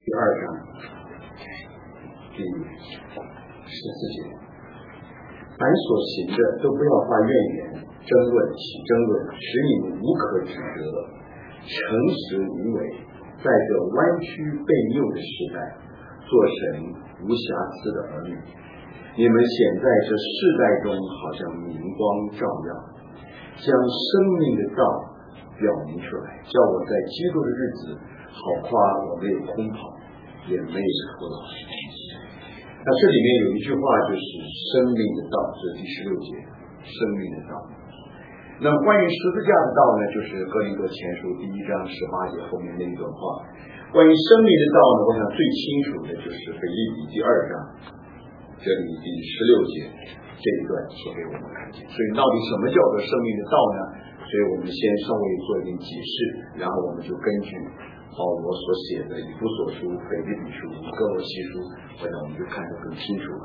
第2章第14节，凡所行的都不要发怨言、争论、起争论，使你们无可指责，诚实无伪，在这弯曲悖谬的时代，做神无瑕疵的儿女。你们显在这世代中，好像明光照耀，将生命的道表明出来，叫我在基督的日子好夸我没有空跑，也没有徒劳。那这里面有一句话，就是生命的道，这是第16节，生命的道。那么关于十字架的道呢，就是哥林多前书第1章18节后面那一段话。关于生命的道呢，我想最清楚的就是腓立比第2章这里第16节这一段所给我们看见。所以到底什么叫做生命的道呢？所以我们先稍微做一点解释，然后我们就根据保罗所写的以弗所书、腓立比书、哥罗西书，我想我们就看得更清楚了。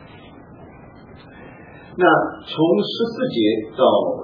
那从14节到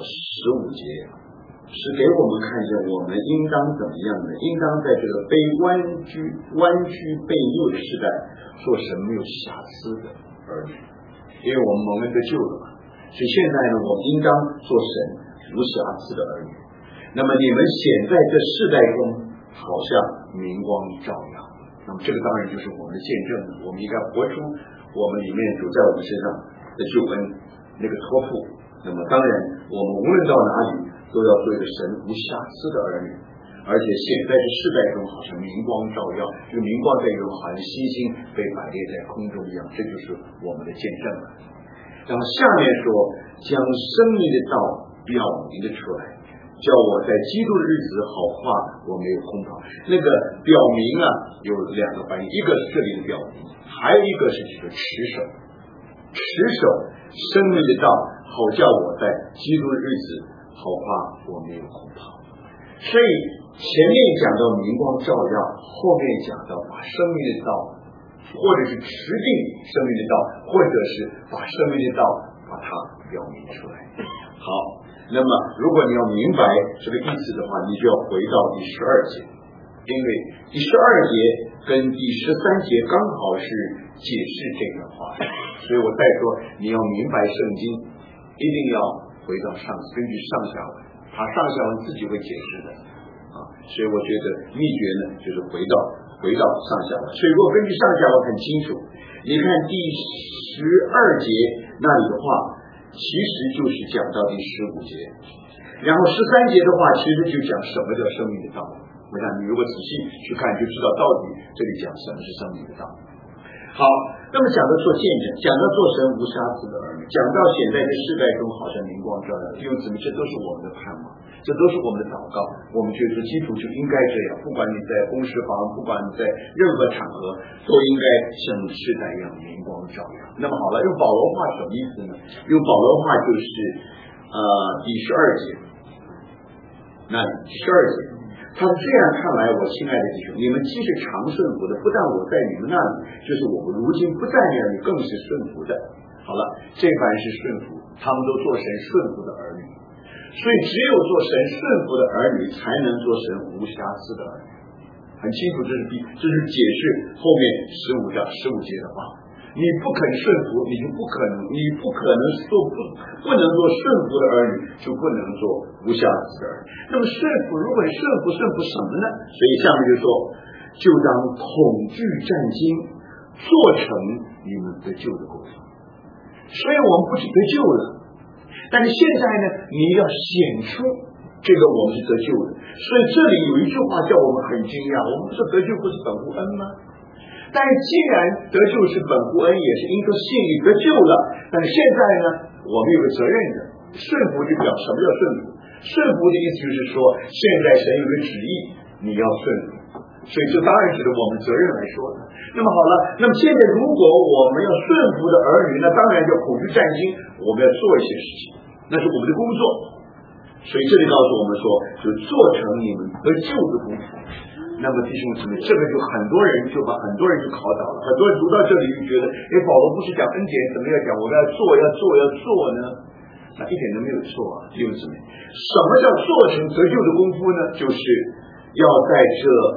15节是给我们看见我们应当怎么样呢？应当在这个被弯曲悖谬的时代，做神没有瑕疵的儿女，因为我们蒙恩得救了嘛，所以现在呢，我们应当做神无瑕疵的儿女。那么你们显在这世代中，好像明光照耀。那么这个当然就是我们的见证，我们应该活出我们里面主在我们身上的救恩那个托付。那么当然，我们无论到哪里，都要做一个神无瑕疵的儿女，而且显在这世代中，好像明光照耀。这个明光在中，好像星星被摆列在空中一样，这就是我们的见证了。然后下面说，将生命的道表明的出来，叫我在基督的日子好话我没有空跑。那个表明啊，有2个翻译，一个是这里的表明，还有一个是指的持守。持守生命的道，好叫我在基督的日子好话我没有空跑。所以前面讲到明光照耀，后面讲到把生命的道，或者是持定生命的道，或者是把生命的道把它表明出来。好，那么如果你要明白这个意思的话，你就要回到第12节，因为第12节跟第13节刚好是解释这个话，所以我再说，你要明白圣经，一定要回到根据上下文，他上下文自己会解释的啊。所以我觉得秘诀呢，就是回到上下文。所以如果根据上下文很清楚，你看第12节那里的话，其实就是讲到第15节，然后13节的话，其实就讲什么叫生命的道。我想你如果仔细去看，就知道到底这里讲什么是生命的道。好，那么讲到做见证，讲到做神无瑕疵的儿女，讲到显在这世代中好像明光照耀，弟兄姊妹，这都是我们的盼望，这都是我们的祷告。我们觉得基督就应该这样，不管你在公事房，不管你在任何场合，都应该像世代一样明光照耀。那么好了，用保罗话什么意思呢？用保罗话就是第12节，那第12节。他这样看来，我亲爱的弟兄，你们既是常顺服的，不但我在你们那里，就是我们如今不在那里，更是顺服的。好了，这凡是顺服，他们都做神顺服的儿女，所以只有做神顺服的儿女，才能做神无瑕疵的儿女。很清楚，这是解释后面15章15节的话。你不肯顺服，你不可能做不能做顺服的儿女，就不能做无瑕疵的儿女。那么顺服，如果你顺服什么呢？所以下面就说，就当恐惧战惊，做成你们得救的功夫。所以我们不是得救了，但是现在呢，你要显出这个我们是得救的。所以这里有一句话叫我们很惊讶，我们说得救不是本乎恩吗？但是既然得救是本乎恩，也是因着信力得救了，但是现在呢，我们有个责任的，顺服就表什么叫顺服？顺服的意思就是说，现在神有个旨意，你要顺服，所以这当然是我们责任来说的。那么好了，那么现在如果我们要顺服的儿女，那当然就恐惧战惊，我们要做一些事情，那是我们的工作。所以这里告诉我们说，就做成你们得救的功夫。那么弟兄姊妹，这个就很多人就考倒了。很多人读到这里就觉得，保罗不是讲恩典，怎么要讲我们要做呢？那一点都没有错啊，弟兄姊妹。什么叫做成得救的功夫呢？就是要在这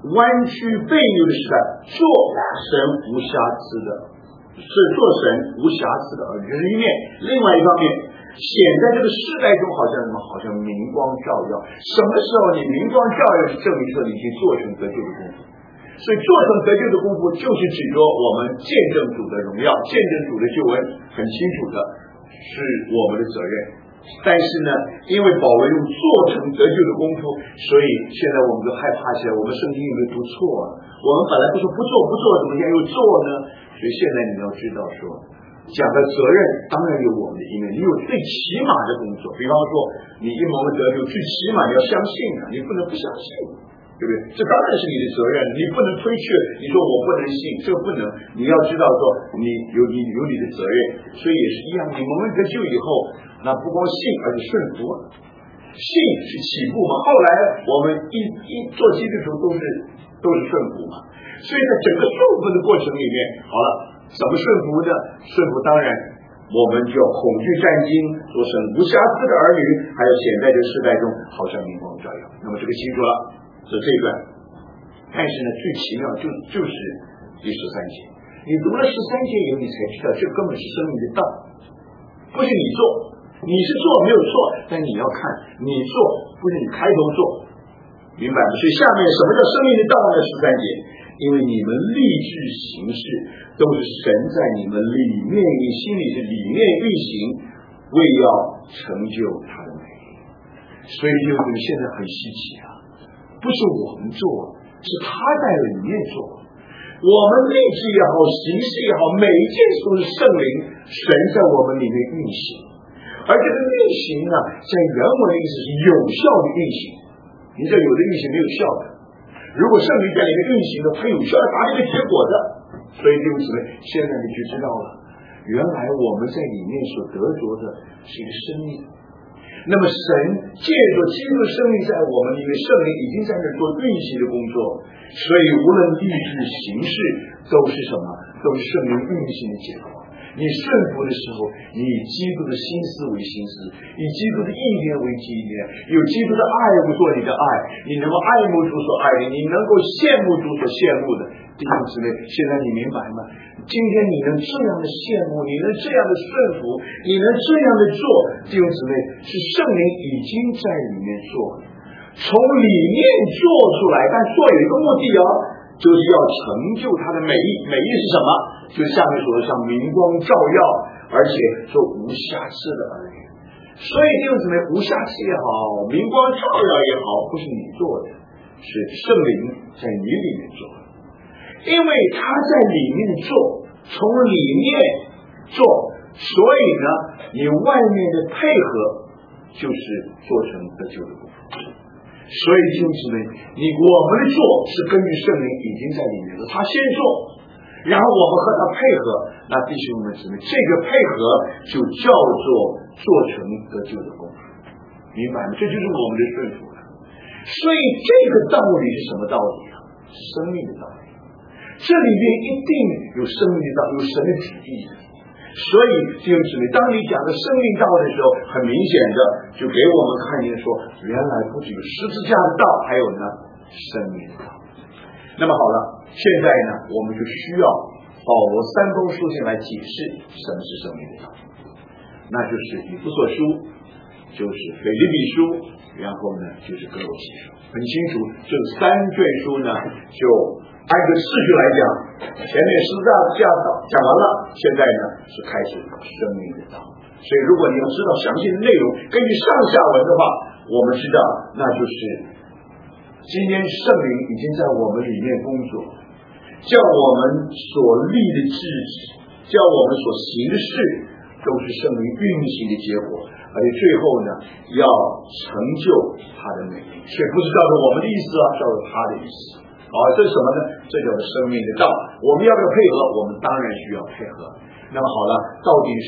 弯曲悖谬的时代，做神无瑕疵的，是做神无瑕疵的儿女，这是一面。另外一方面，显在这个世代中好像什么？好像明光照耀。什么时候你明光照耀，是证明说你已经做成得救的功夫。所以做成得救的功夫，就是指着我们见证主的荣耀，见证主的救恩，很清楚的是我们的责任。但是呢，因为保罗用做成得救的功夫，所以现在我们就害怕起来，我们圣经有没有读错啊？我们本来不是不做，怎么现在又做呢？所以现在你要知道说，讲的责任当然有我们的一面，你有最起码的工作。比方说，你一蒙了得救，最起码你要相信啊，你不能不相信，对不对？这当然是你的责任，你不能推却。你说我不能信，这个不能。你要知道说，你有你的责任，所以也是一样。你蒙了得救以后，那不光信，而且顺服。信是起步嘛，后来我们一做基督徒都是顺服嘛。所以在整个顺服的过程里面，好了，怎么顺服呢？顺服当然我们就要恐惧战惊，做神无瑕疵的儿女，还有显在这个世代中好像明光照耀。那么这个清楚了，是这一段。但是呢，最奇妙就是第13节，你读了13节以后，你才知道这根本是生命的道，不是你做，你是做没有错，但你要看你做，不是你开头做，明白吗？所以下面什么叫生命的道呢？13节，因为你们立志行事，都是神在你们里面，你心里是里面运行，为要成就他的美。所以就是现在很稀奇啊，不是我们做，是他在里面做。我们立志也好，行事也好，每一件事都是圣灵神在我们里面运行。而这个运行呢，在原文的意思是有效的运行。你知道有的运行没有效的，如果圣灵在里面运行的，它有效的达到一个结果的。所以弟兄姊妹，现在你就知道了，原来我们在里面所得着的是一个生命。那么神借着基督的生命在我们里面，圣灵已经在那做运行的工作，所以无论立志行事都是什么？都是圣灵运行的结果。你顺服的时候，你以基督的心思为心思，以基督的意念为意念，有基督的爱慕做你的爱，你能够爱慕主所爱的，你能够羡慕主所羡慕的。弟兄姊妹，现在你明白吗？今天你能这样的羡慕，你能这样的顺服，你能这样的做，弟兄姊妹，是圣灵已经在里面做，从里面做出来，但做有一个目的哦，就是要成就他的美意。美意是什么？就是下面说的像明光照耀，而且做无瑕疵的儿女。所以弟兄姊妹，无瑕疵也好，明光照耀也好，不是你做的，是圣灵在你里面做的。因为他在里面做，从里面做，所以呢，你外面的配合就是做成得救的功夫。所以弟兄姊妹，我们的做是根据圣灵已经在里面了，他先做，然后我们和他配合，那弟兄们姊妹，这个配合就叫做做成得救的功夫，明白吗？这就是我们的顺服了。所以这个道理是什么道理啊？是生命的道理。这里面一定有生命的道，有神的旨意的。所以弟兄姊妹，当你讲的生命道的时候，很明显的就给我们看见说，原来不只有十字架的道，还有呢生命的道。那么好了，现在呢，我们就需要保罗3封书信来解释什么是生命的道，那就是以弗所书，就是腓立比书，然后呢就是哥罗西书。很清楚，这3卷书呢就按个次序来讲，前面十字架的道讲完了，现在呢是开始生命的道。所以如果你要知道详细的内容，根据上下文的话，我们知道那就是今天圣灵已经在我们里面工作，叫我们所立的志，叫我们所行的事，都是圣灵运行的结果，而且最后呢要成就他的美意。所以不是照着我们的意思啊，照着他的意思。这是什么呢？这叫做生命的道。我们要不要配合？我们当然需要配合。那么好了，到底是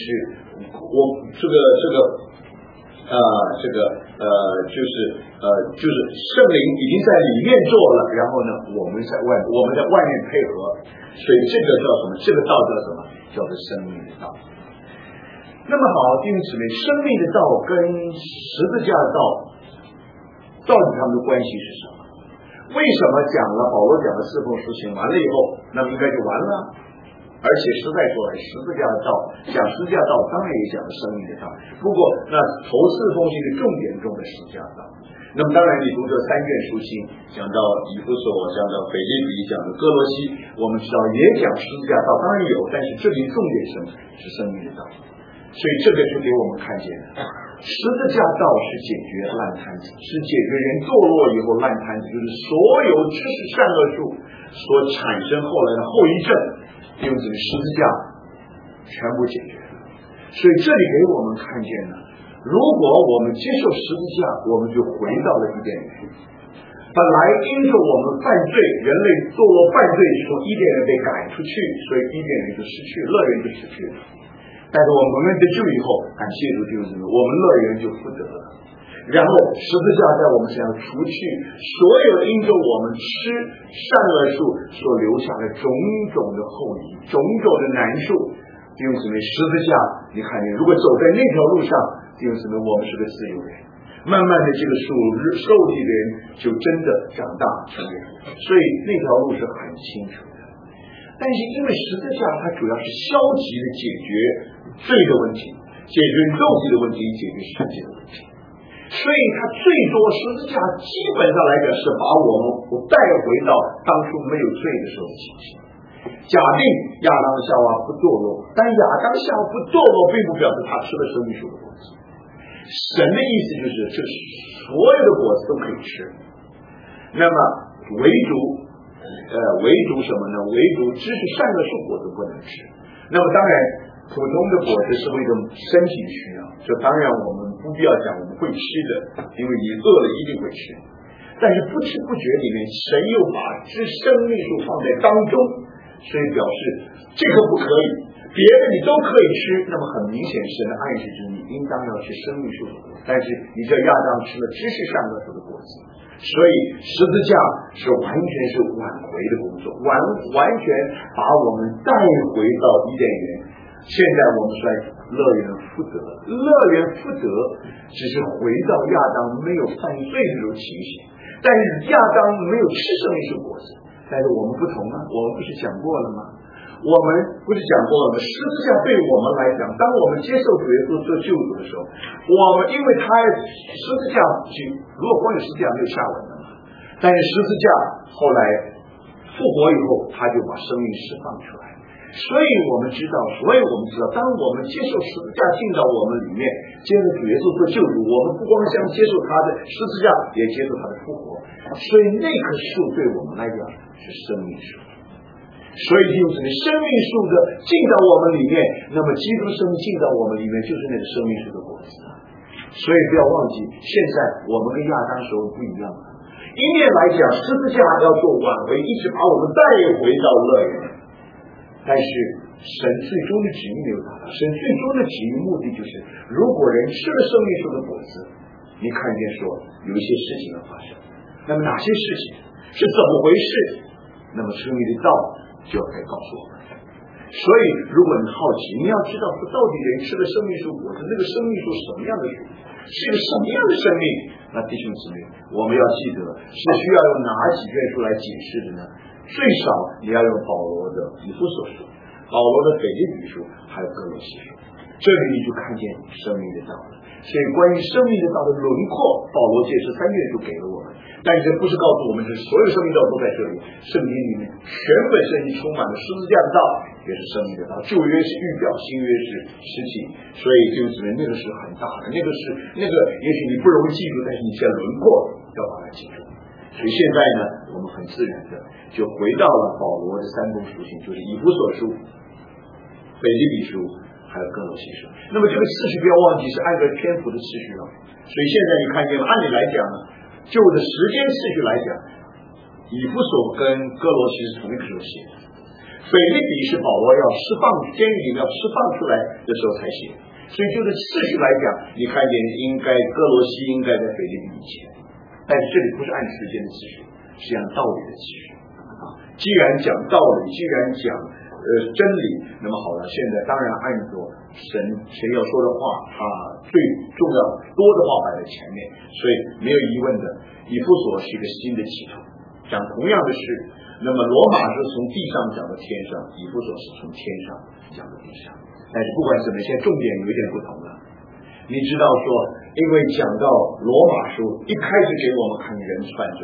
就是圣灵已经在里面做了，然后呢我们在外面配合，所以这个叫什么？这个道叫什么？叫做生命的道。那么好，弟兄姊妹，生命的道跟十字架的道到底他们的关系是什么？ 为什么保罗讲了四封书信完了以后，那么应该就完了？而且实在说来，十字架的道，讲十字架道当然也讲了生命的道。不过那头四封信的重点中的十字架道。那么当然你读这三卷书信，讲到以弗所，讲到腓立比，讲到哥罗西，我们知道也讲十字架道，当然有，但是这里重点是生命的道。所以这个是给我们看见的，十字架道是解决烂摊子，是解决人堕落以后烂摊子，就是所有知识善恶树所产生后来的后遗症，用这个十字架全部解决了。所以这里给我们看见了，如果我们接受十字架，我们就回到了伊甸园。本来因着我们犯罪，人类堕落犯罪，从伊甸园被赶出去，所以伊甸园就失去，乐园就失去了。但是我们得救以后，感谢主就是我们乐园就福德了。然后十字架在我们身上除去所有因着我们吃善恶树所留下的种种的后遗，种种的难处。弟兄姊妹，十字架你看见，如果走在那条路上，弟兄姊妹，我们是个自由人。慢慢的这个受体的人就真的长大成人，所以那条路是很清楚的。但是因为十字架它主要是消极的解决罪的问题，解决肉体的问题，解决世界的问题，所以它最多十字架基本上来讲是把我们带回到当初没有罪的时候的情形。假定亚当夏娃不堕落，但亚当夏娃不堕落并不表示他吃了生命树的果子。神的意思就是这所有的果子都可以吃，那么唯独什么呢？唯独知识善恶树果子不能吃。那么当然普通的果子是为了身体需要，这当然我们不必要讲我们会吃的，因为你饿了一定会吃。但是不知不觉里面，神又把知生命树放在当中，所以表示这个不可以，别的你都可以吃。那么很明显，神的暗示就是你应当要吃生命树的果子，但是你这亚当吃了知识善恶树的果子，所以十字架是完全是挽回的工作，完全把我们带回到伊甸园。现在我们说乐园福德，乐园福德只是回到亚当没有犯罪的这种情形，但是亚当没有吃生命树果子。但是我们不同啊，我们不是讲过了吗？我们不是讲过了吗？十字架对我们来讲，当我们接受主耶稣做救主的时候，我们因为他十字架，如果光有十字架没有下文的嘛，但是十字架后来复活以后，他就把生命释放出来。所以我们知道，当我们接受十字架进到我们里面，接受主耶稣做救主，我们不光像接受他的十字架，也接受他的复活。所以那棵树对我们来讲是生命树。所以就是生命树的进到我们里面，那么基督生命进到我们里面，就是那个生命树的果子。所以不要忘记，现在我们跟亚当时候不一样了。一面来讲，十字架要做挽回，一直把我们带回到乐园。但是神最终的旨意没有达到，神最终的旨意目的就是，如果人吃了生命树的果子，你看见说有一些事情要发生，那么哪些事情是怎么回事？那么生命的道就要来告诉我们。所以如果你好奇，你要知道说到底人吃了生命树果子，那个生命树什么样的树，是一个什么样的生命？那弟兄姊妹，我们要记得是需要用哪几卷书来解释的呢？最少你要用保罗的以弗所书，保罗的腓立比书，还有哥罗西书，这里你就看见生命的道了。所以关于生命的道的轮廓，保罗借这三卷书给了我们，但是不是告诉我们是所有生命道都在这里。圣经里面全本圣经充满了十字架的道，也是生命的道。旧约是预表，新约是实体，所以就是那个是很大的，那个也许你不容易记住，但是你现在轮廓要把它记住。所以现在呢，我们很自然的就回到了保罗的三封书信，就是以弗所书、腓立比书还有哥罗西书。那么这个次序不要忘记是按照篇幅的次序了。所以现在你看见了，按理来讲呢，就的时间次序来讲，以弗所跟哥罗西是同一个时候写的，腓立比是保罗要释放监狱里面要释放出来的时候才写。所以就是次序来讲，你看见应该哥罗西应该在腓立比以前，但是这里不是按时间的次序，是按道理的次序啊。既然讲道理，既然讲真理，那么好了，现在当然按照神要说的话最重要多的话摆在前面，所以没有疑问的，以弗所是一个新的起头，这讲同样的事。那么罗马是从地上讲到天上，以弗所是从天上讲到地上。但是不管怎么，现在重点有一点不同了。你知道说，因为讲到罗马书一开始给我们看人犯罪，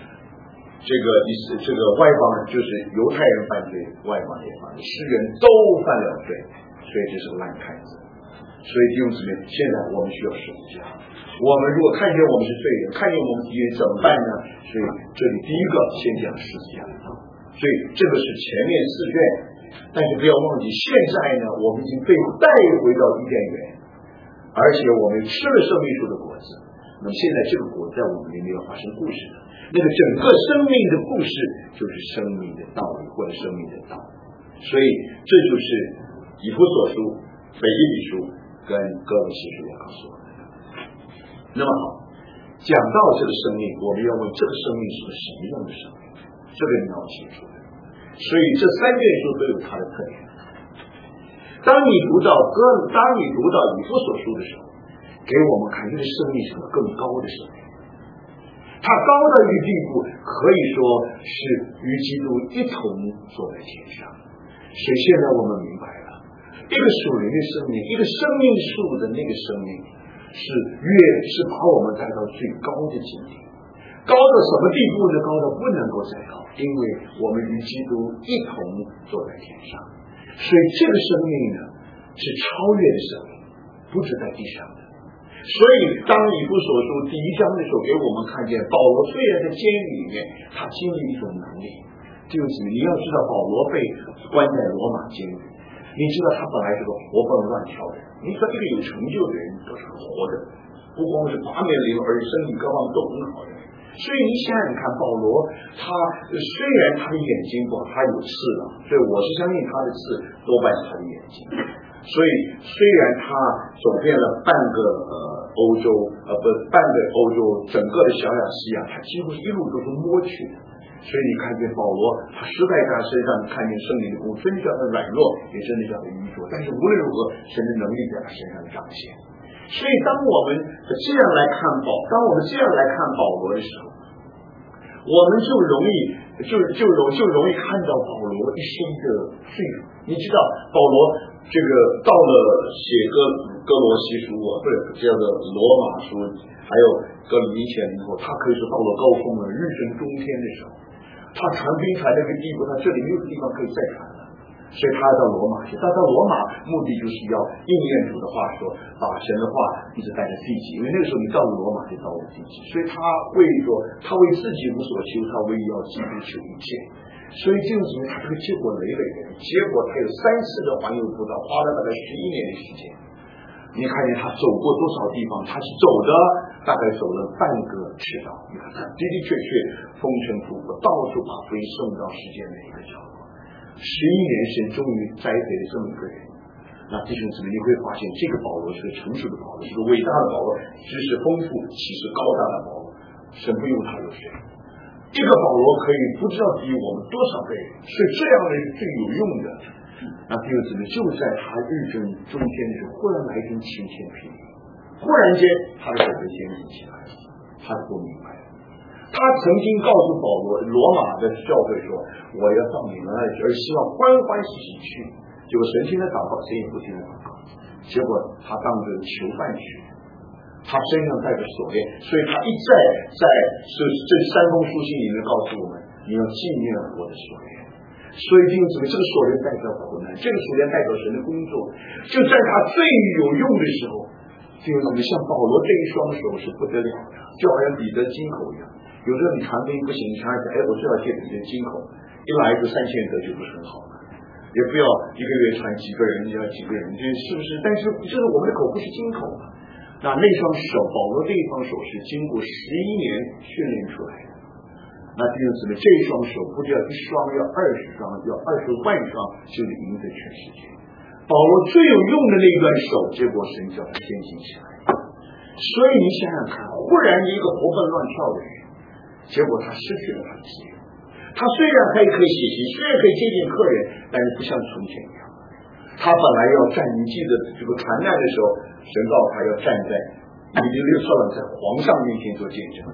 这个外邦人就是犹太人犯罪，外邦人也犯罪，世人都犯了罪，所以这是个烂摊子。所以弟兄姊妹，现在我们需要十字架。我们如果看见我们是罪人，看见我们敌人怎么办呢？所以这里第一个先讲十字架。所以这个是前面4卷，但是不要忘记，现在呢，我们已经被带回到伊甸园，而且我们吃了生命树的果子。那么现在这个果在我们里面要发生故事的，那个整个生命的故事就是生命的道理或者生命的道。所以这就是以弗所书、腓立比书跟哥罗西书要告诉我们的。那么好，讲到这个生命，我们要问这个生命是个什么样的生命？这个你要清楚的。所以这3卷书都有它的特点。当你读到以弗所书的时候，给我们看这个生命是个更高的生命，它高到一个地步，可以说是与基督一同坐在天上。所以现在我们明白了，一个属灵的生命，一个生命树的那个生命，是把我们带到最高的境界。高到什么地步呢？高到不能够再高，因为我们与基督一同坐在天上。所以这个生命呢，是超越的生命，不是在地上的。所以当以弗所书第1章的时候，给我们看见保罗虽然在监狱里面，他经历一种能力，就是你要知道保罗被关在罗马监狱，你知道他本来是个活蹦乱跳的人，你说一个有成就的人都是活的，不光是八面玲珑，而且身体各方面都很好的。所以你想想看，保罗他虽然他的眼睛不好，他有刺了，所以我是相信他的刺多半是他的眼睛。所以虽然他走遍了半个欧洲，整个的小亚细亚，他几乎一路都是摸去的。所以你看见保罗，他实在在他身上看见圣灵的功，真的叫他软弱，也真的叫他愚拙。但是无论如何，神的能力在他身上彰显。所以当我们这样来看保罗的时候，我们就容易看到保罗一生的罪。你知道保罗这个到了写哥罗西书或者叫做罗马书，还有哥林前以后，他可以说到了高峰了，日升中天的时候，他传兵传到一个地步，他这里没有地方可以再传了。所以他到罗马去，他到罗马目的就是要应验主的话说，把神的话一直带着地极，因为那个时候你到了罗马就到了地极，所以他为自己无所求，他为要基督求一切。所以就是他这个结果累累的，结果他有3次的环游布道，花了大概11年的时间。你看见他走过多少地方，他是走的大概走了半个赤道，你看他的确风尘仆仆，到处把福音送到世界每一个角落。11年神终于栽培了这么一个人。那弟兄姊妹，你会发现这个保罗是个成熟的保罗，是个伟大的保罗，知识丰富，启示高大的保罗。神不用他有谁，这个保罗可以不知道比我们多少倍，所以这样的是最有用的。那弟兄姊妹，就在他日正中天的时候，忽然来一阵晴天霹雳，忽然间他的手被掀起起来了，他不明白。他曾经告诉保罗，罗马的教会说，我要到你们那里去，而希望欢欢喜喜去。结果神听他祷告，谁也不听他祷告，结果他当着囚犯去，他身上带着锁链，所以他一再在这3封书信里面告诉我们，你要纪念我的锁链。所以弟兄姊妹，这个锁链代表苦难，这个锁链代表神的工作。就在他最有用的时候，弟兄姊妹，像保罗这一双手是不得了的，就好像彼得金口一样。有时候你传福音不行，你想想，我就要借彼得金口，一来就3000个就不是很好了。也不要一个月传几个人，要几个人，这是不是？但是就是我们的口不是金口嘛。那双手，保罗这一双手是经过11年训练出来的。那弟兄姊妹，这一双手不叫1双，要20双，要20万双，就是赢得全世界。保罗最有用的那一段手，结果神叫他先行起来。所以你想想看，忽然一个活蹦乱跳的人，结果他失去了他的自由。他虽然还可以写信，虽然可以接见客人，但是不像从前一样。他本来要站，你记得这个传难的时候，神告他要站在以利列特在皇上面前做见证。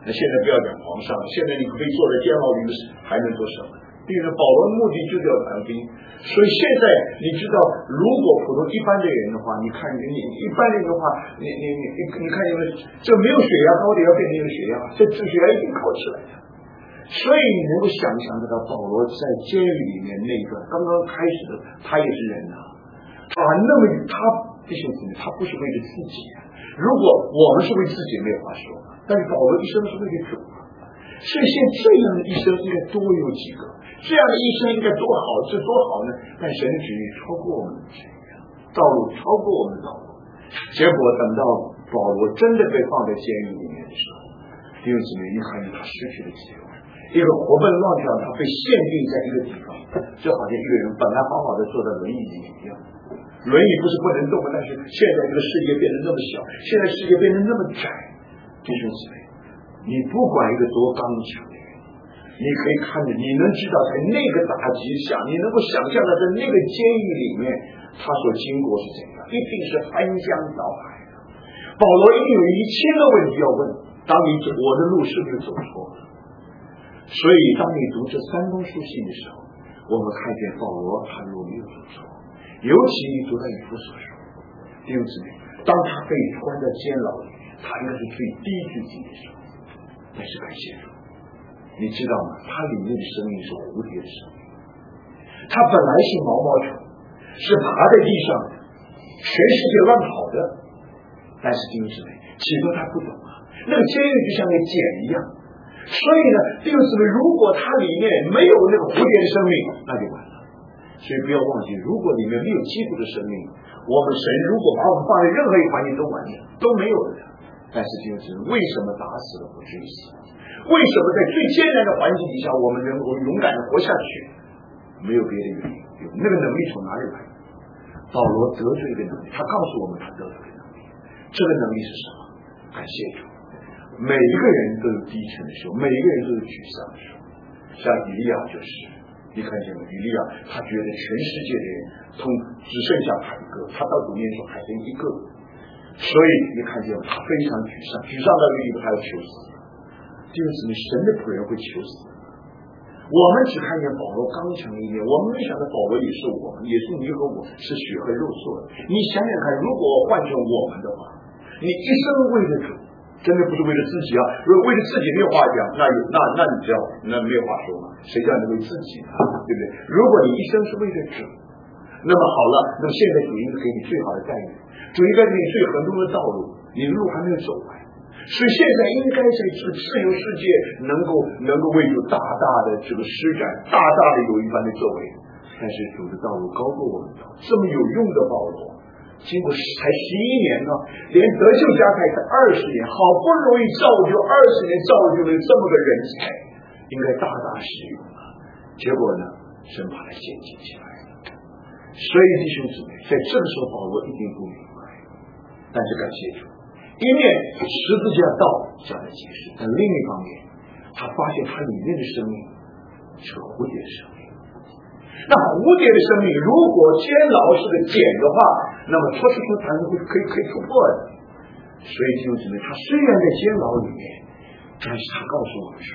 那现在不要讲皇上，现在你可以坐在监牢里面还能做什么？因为保罗的目的就是要传福音，所以现在你知道，如果普通一般的人的话，你看你一般人的话，你看你们这没有血压高的要变成一个血压，这血压一定高起来的。所以你能够想象得到保罗在监狱里面那个刚刚开始的，他也是人啊，那么他弟兄姊妹，他不是为了自己啊。如果我们是为自己没有话说，但是保罗一生是为了主啊。所以像这样的一生应该多有几个，这样的一生应该多好，这多好呢？但神的旨意超过我们的旨意，道路超过我们的道路。结果等到保罗真的被放在监狱里面的时候，弟兄姊妹，你看见他失去了自由，一个活蹦乱跳，他被限定在一个地方，就好像一个人本来好好的坐在轮椅里一样。轮椅不是不能动，但是现在这个世界变得那么小，现在世界变得那么窄。弟兄姊妹，你不管一个多刚强的人，你可以看着，你能知道在那个打击下，你能够想象到在那个监狱里面他所经过是怎样，一定是翻江倒海的。保罗一定有1000个问题要问，当你我的路是不是走错了？所以当你读这3封书信的时候，我们看见保罗他路没有走错，尤其你读到以弗所书，弟兄姊妹，当他被关在监牢里，他应该是最低自己的时候，但是感谢主，你知道吗？他里面的生命是蝴蝶的生命，他本来是毛毛虫，是爬在地上的，全世界乱跑的，但是弟兄姊妹，起初他不懂啊，那个监狱就像个茧一样，所以呢，弟兄姊妹，如果他里面没有那个蝴蝶的生命，那就完了。所以不要忘记，如果里面没有基督的生命，我们神如果把我们放在任何一个环境都完了，都没有了的。但是就是为什么打死了不至于死？为什么在最艰难的环境底下，我们能够勇敢的活下去？没有别的原因，那个能力从哪里来？保罗得出一个能力，他告诉我们他得出一个能力，这个能力是什么？感谢主，每一个人都有低沉的时候，每一个人都有沮丧的时候。像以利亚就是，你看见吗？以利亚他觉得全世界的人只剩下他一个，他到主面前还剩一个，所以你看见他非常沮丧，沮丧到一个地步，他要求死。就是你神的仆人会求死。我们只看见保罗刚强的一面，我们没想到保罗也是我们，也是你和我，是血和肉做的。你想想看，如果换成我们的话，你一生为了主，真的不是为了自己啊！如果为了自己没有话讲，那你知道，那没有话说嘛？谁叫你为自己啊？对不对？如果你一生是为了主，那么好了，那么现在主应该给你最好的待遇，主应该给你最和睦的道路，你的路还没有走完。所以现在应该在这个自由世界能够为主大大的这个施展，大大的有一番的作为。但是主的道路高过我们的，这么有用的保罗，经过才11年呢，连德秀家才20年，好不容易造就20年造就了这么个人才，应该大大使用啊。结果呢，神把他献祭起来了。所以弟兄姊妹，在这个时候保罗一定不明白，但是感谢主，一面十字架道这样的解释，但另一方面他发现他里面的生命是个蝴蝶的生命。那蝴蝶的生命如果监牢是个茧的话，那么说才可以突破的。所以弟兄姊妹，他虽然在监牢里面，但是他告诉我们说，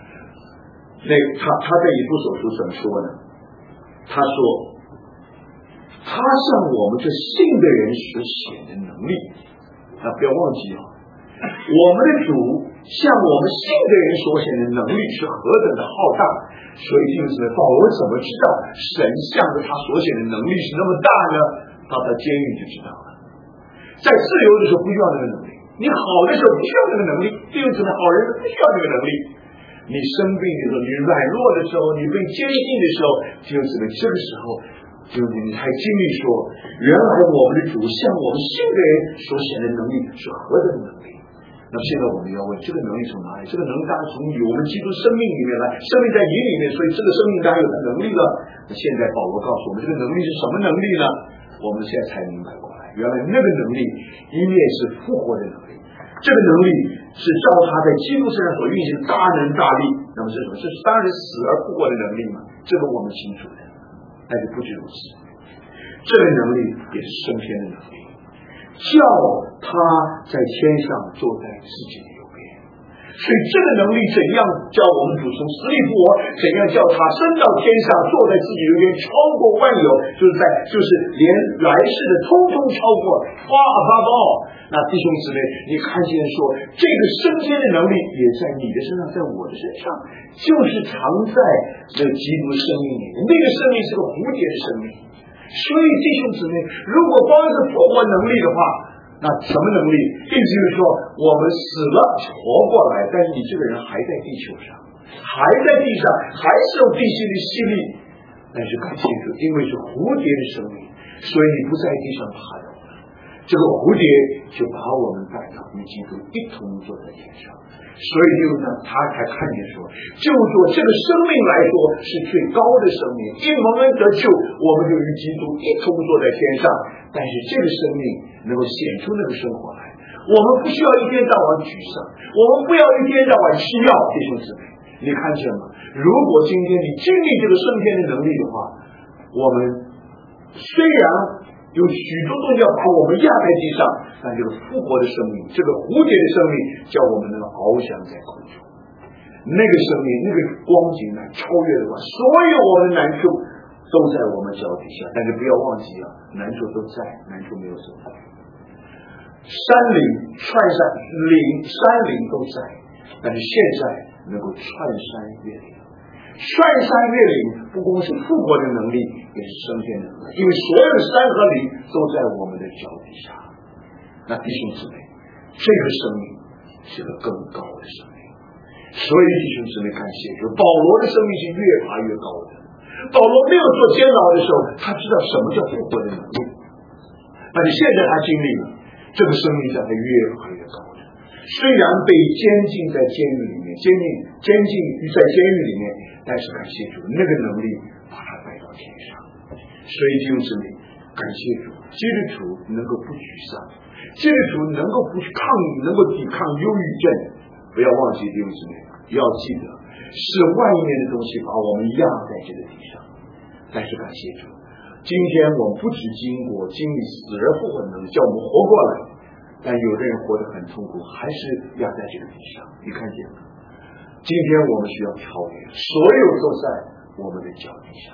他在以弗所书怎么说呢？他说他向我们这信的人所显的能力，不要忘记啊，我们的主向我们信的人所显的能力是何等的浩大。所以就是保罗怎么知道神向着他所显的能力是那么大呢？到他监狱就知道了。在自由的时候不需要那个能力，你好的时候不需要那个能力，就是好人不需要那个能力。你生病的时候，你软弱的时候，你被监禁的时候，就是这个时候，就是你才经历说，原来我们的主向我们信的人所显的能力是何等的能力。那么现在我们要问，这个能力从哪里？这个能力当然从我们基督生命里面来，生命在你里面，所以这个生命当然有能力了。那现在保罗告诉我们，这个能力是什么能力呢？我们现在才明白过来，原来那个能力一面是复活的能力，这个能力是照他在基督身上所运行的大能大力。那么是什么？这是当然是死而复活的能力嘛，这个我们清楚的。但是不止如此，这个能力也是升天的能力，叫他在天上坐在自己的右边。 所以这个能力怎样叫我们主从死里复活，怎样叫他升到天上，坐在自己右边，超过万有，就是连来世的通通超过far above all。那弟兄姊妹，你看见说这个升天的能力也在你的身上，在我的身上，就是藏在这基督的生命里面。那个生命是个蝴蝶的生命。所以弟兄姊妹，如果光是复活能力的话，那什么能力？意思就是说，我们死了活过来，但是你这个人还在地球上，还在地上，还受地心的吸力。但是感谢主，因为是蝴蝶的生命，所以你不在地上爬了。这个蝴蝶就把我们带到与基督一同坐在天上。所以他才看见说，就做这个生命来说是最高的生命，因蒙恩得救，我们就与基督一同坐在天上。但是这个生命能够显出那个生活来，我们不需要一天到晚沮丧，我们不要一天到晚吃药。弟兄姊妹，你看见吗？如果今天你经历这个升天的能力的话，我们虽然有许多东西要把我们压在地上，但这个复活的生命，这个蝴蝶的生命，叫我们能翱翔在空中。那个生命，那个光景呢，超越的话，所有我们的难处都在我们脚底下。但是不要忘记啊，难处都在，难处没有所在。山岭、串山岭都在，但是现在能够串山越岭。串山越岭不光是复活的能力，也是升天的能力，因为所有的山和岭都在我们的脚底下。那弟兄姊妹，这个生命是个更高的生命。所以弟兄姊妹，感谢主，保罗的生命是越爬越高的。保罗没有做监牢的时候，他知道什么叫复活的能力，但是现在他经历了，这个生命在他越爬越高的。虽然被监禁在监狱里面，监禁在监狱里面，但是感谢主，那个能力把他带到天上。所以弟兄姊妹，感谢主，基督徒能够不沮丧，基督徒能够不去抗议，能够抵抗忧郁症。不要忘记弟兄姊妹，要记得是外面的东西把我们压在这个地上。但是感谢主，今天我们不只经历死而复活的能力，叫我们活过来。但有的人活得很痛苦，还是压在这个地上。你看见吗？今天我们需要超越，所有都在我们的脚底下。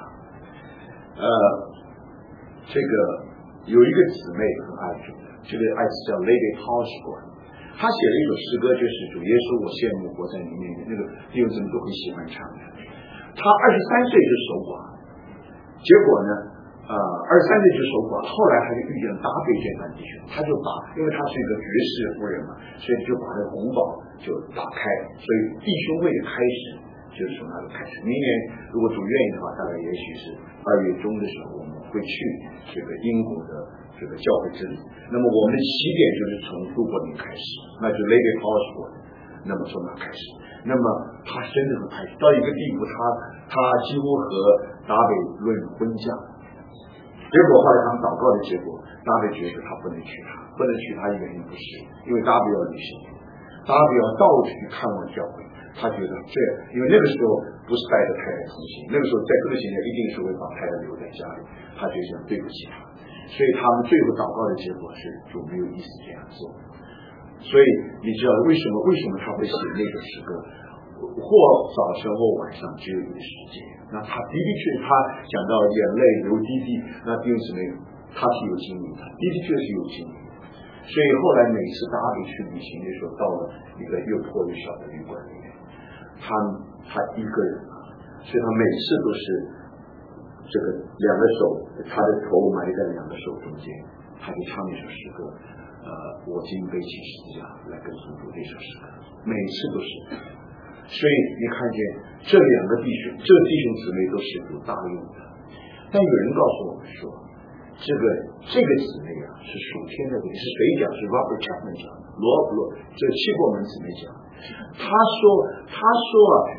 这个有一个姊妹很爱主的，这个爱叫 Lady Hawthorne， 她写了一首诗歌，就是主耶稣我羡慕活在你面前，那个弟兄姊妹都很喜欢唱的。她23岁就守寡，结果呢23岁就守寡，后来他就遇见达贝这番弟兄，他就把，因为他是一个爵士夫人嘛，所以就把那个红宝就打开，所以弟兄会的开始就是从那里开始。明年如果主愿意的话，大概也许是2月中的时候，我们会去这个英国的这个教会之旅。那么我们的起点就是从杜柏林开始，那就 Lady Hawthorne， 那么从那开始，那么他真的很开始到一个地步，他几乎和达贝论婚嫁。结果后来他们祷告的结果，达比觉得他不能娶她，不能娶她的原因不是因为达比要旅行，达比要到处去看望教会，他觉得这，因为那个时候不是带着太太同行，那个时候在这个情况一定是会把太太留在家里，他觉得对不起他，所以他们最后祷告的结果是主没有意思这样做。所以你知道为什么他会写那个诗歌，或早晨或晚上只有一个时间。那他的确他讲到眼泪流滴滴，那弟兄姊妹他是有经历的，的确是有经历的。所以后来每次达比去旅行的时候，到了一个又破又小的旅馆里面，他一个人啊，所以他每次都是这个两个手，他的头埋在两个手中间，他就唱一首诗歌，我今背起十字架来跟随主，这首诗歌每次都是。所以你看见这两个弟兄姊妹都是有大用的。但有人告诉我们说，这个姊妹啊是属天的，是谁讲？是 Robert Chapman 讲，这七国门姊妹讲。他说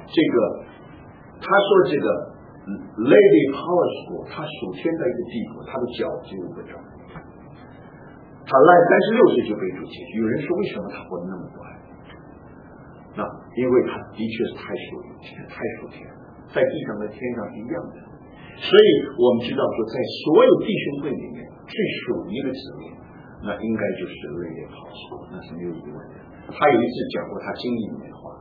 这个 Lady Hawthorne 他属天的一个地步，他的脚只有5个钟，他赖36岁就被主解决。有人说为什么他活得那么短？那因为他的确是太属天了，在地上和天上是一样的。所以我们知道说，在所有弟兄会里面最属于的姊妹，那应该就是Lady Hawthorne，那是没有疑问的。他有一次讲过他经历里面的话，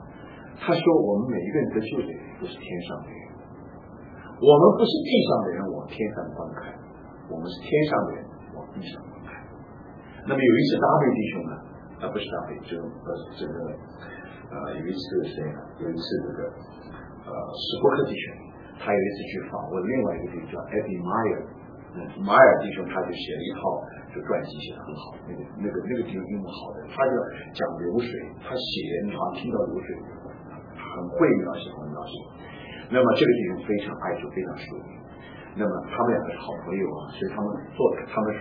他说我们每一个人得救的人都是天上的人，我们不是地上的人往天上观看，我们是天上的人往地上观看。那么有一次大卫弟兄呢，不是大卫，有一次谁呢？有一次这个史波克弟兄，他有一次去访问另外一个弟兄叫艾比马尔，马尔弟兄他就写了一套就传记，写得很好，那个弟兄英文好的，他就讲流水，他写你好像听到流水，很会描写，很描写。那么这个弟兄非常爱主，非常属灵。那么他们两个是好朋友啊，所以他们说，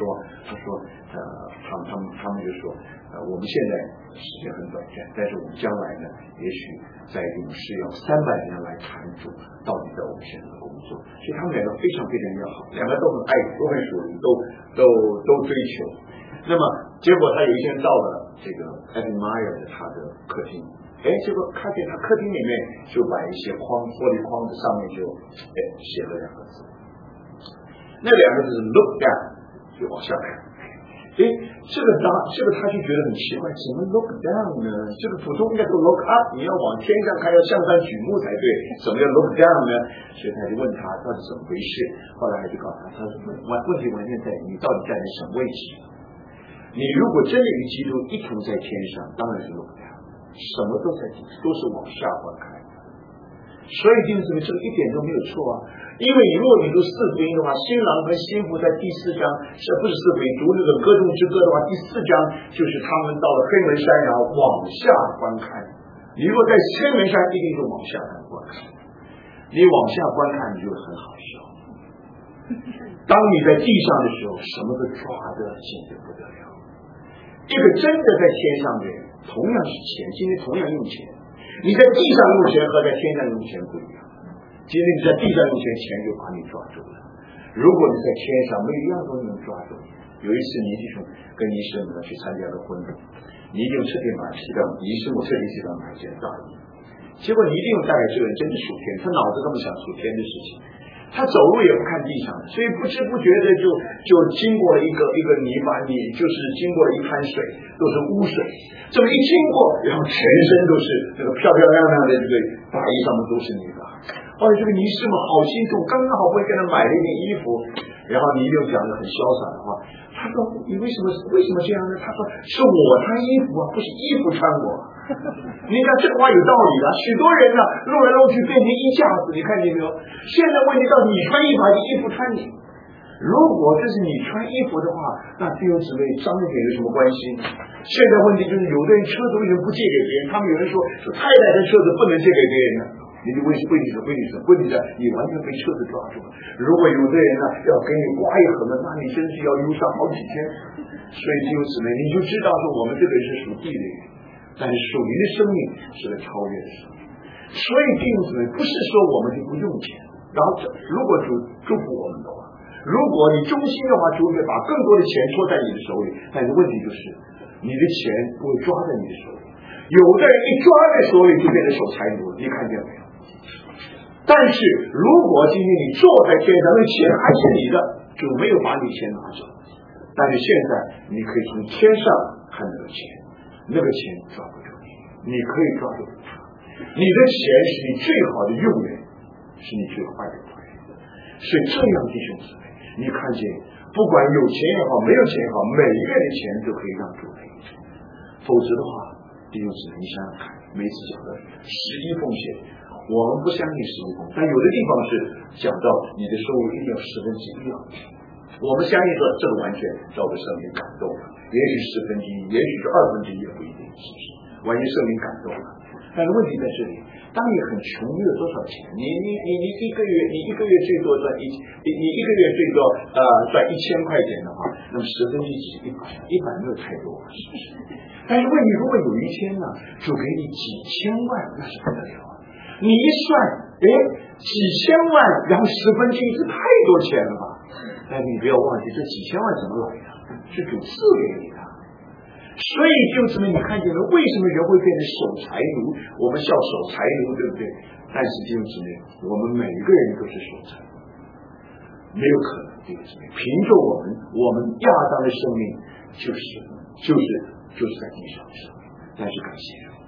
他们就说，我们现在时间很短暂，但是我们将来呢，也许在永世要300年来谈主到底在我们现在的工作，所以他们两个非常非常要好，两个都很爱，都很属灵，都追求。那么结果他有一天到了这个艾比马尔的他的客厅，结果看见他客厅里面就把一些玻璃框子上面就写了2个字。那2个字是 look down， 就往下看。这个他就觉得很奇怪，怎么 look down 呢？这个普通应该说 look up， 你要往天上看，要向上举目才对。怎么叫 look down 呢？所以他就问他到底怎么回事。后来他就告诉他说问题关键在你到底站在什么位置？你如果真的与基督一同在天上，当然是 look down， 什么都在地，都是往下观看。所以弟兄姊妹，这个一点都没有错啊！因为如果你读4福音的话，新郎和新妇在第4章，不是4福音，读那个歌中之歌的话，第4章就是他们到了黑门山，然后往下观看。你如果在黑门山，一定是往下观看。你往下观看，你就很好笑。当你在地上的时候，什么都抓得紧得不得了。一个真的在天上的人，同样是钱，今天同样用钱。你在地上用钱和在天上用钱不一样。今天你在地上用钱，钱就把你抓住了。如果你在天上，没有一样东西能抓住你。有一次你弟兄跟医生们去参加了婚礼，你一定特地买西装，医生我特地西装买件大衣，结果你一定带这个人真是属天，他脑子这么想属天的事情，他走路也不看地上，所以不知不觉的就经过了一个泥巴，你就是经过了一滩水，都是污水，这么一经过，然后全身都是这个漂漂亮亮的这个大衣上面都是泥巴。这个尼师们好心痛，刚刚好会给他买了一件衣服，然后你又讲的很潇洒的话，他说你为什么这样呢？他说是我穿衣服啊，不是衣服穿我。你看这个话有道理的，许多人呢弄来弄去变成衣架子，你看见没有？现在问题到你穿衣服还是衣服穿你？如果这是你穿衣服的话，那弟兄姊妹张一点有什么关系？现在问题就是有的人车子为什么不借给别人？他们有人说太太的车子不能借给别人呢？你的问题在你完全被车子抓住了。如果有的人呢要给你刮一盒呢，那你真是要忧伤好几天。所以弟兄姊妹，你就知道说我们这个是属地的人，但是属灵的生命是个超越的生命。所以弟兄姊妹，不是说我们就不用钱，然后如果主祝福我们的话，如果你忠心的话，主会把更多的钱托在你的手里。但是问题就是你的钱不会抓在你的手里，有的人一抓在手里就变成守财奴了，你看见没有？但是如果今天你坐在天上，那钱还是你的，就没有把你钱拿走。但是现在你可以从天上看那个钱，那个钱抓不住你，你可以抓住它。你的钱是你最好的用人，是你最坏的仆人。所以这样弟兄姊妹，你看见不管有钱也好，没有钱也好，每一个人的钱都可以让主来用。否则的话，弟兄姊妹，你想想看，每次讲的11奉献，我们不相信11奉献，但有的地方是讲到你的收入一定要1/10了。我们相信说这个完全照着圣灵感动了，也许1/10，也许是1/2也不一定，是不是？完全圣灵感动了。但是问题在这里，当你很穷，你有多少钱？你一个月最多赚你一个月最多赚1000块钱的话，那么1/10只是100没有太多，是不是？但是问题如果有一天呢，就给你几千万，那是不得了啊！你一算，几千万，然后1/10是太多钱了吧？但是你不要忘记，这几千万怎么来的？是主赐给你的。所以就是你看见了，为什么人会变成守财奴？我们叫守财奴，对不对？但是弟兄姊妹，我们每一个人都是守财奴，没有可能。弟兄姊妹，凭着我们亚当的生命，就是在地上的生命。但是感谢，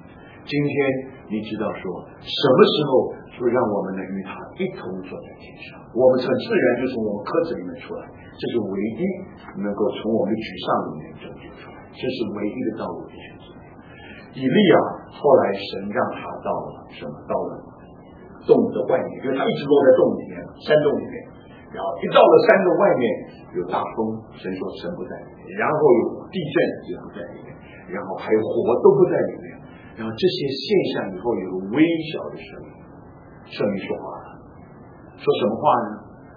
今天你知道说什么时候就让我们能与他一同坐在天上，我们很自然就从我们壳子里面出来，这是唯一能够从我们沮丧里面拯救出来，这是唯一的道路的选择。以利亚后来神让他到了什么？到了洞的外面，因为他一直落在洞里面，山洞里面，然后一到了山洞外面有大风，神说神不在里面，然后有地震也不在里面，然后还有火都不在里面，然后这些现象以后有个微小的声音，圣灵说话了，说什么话呢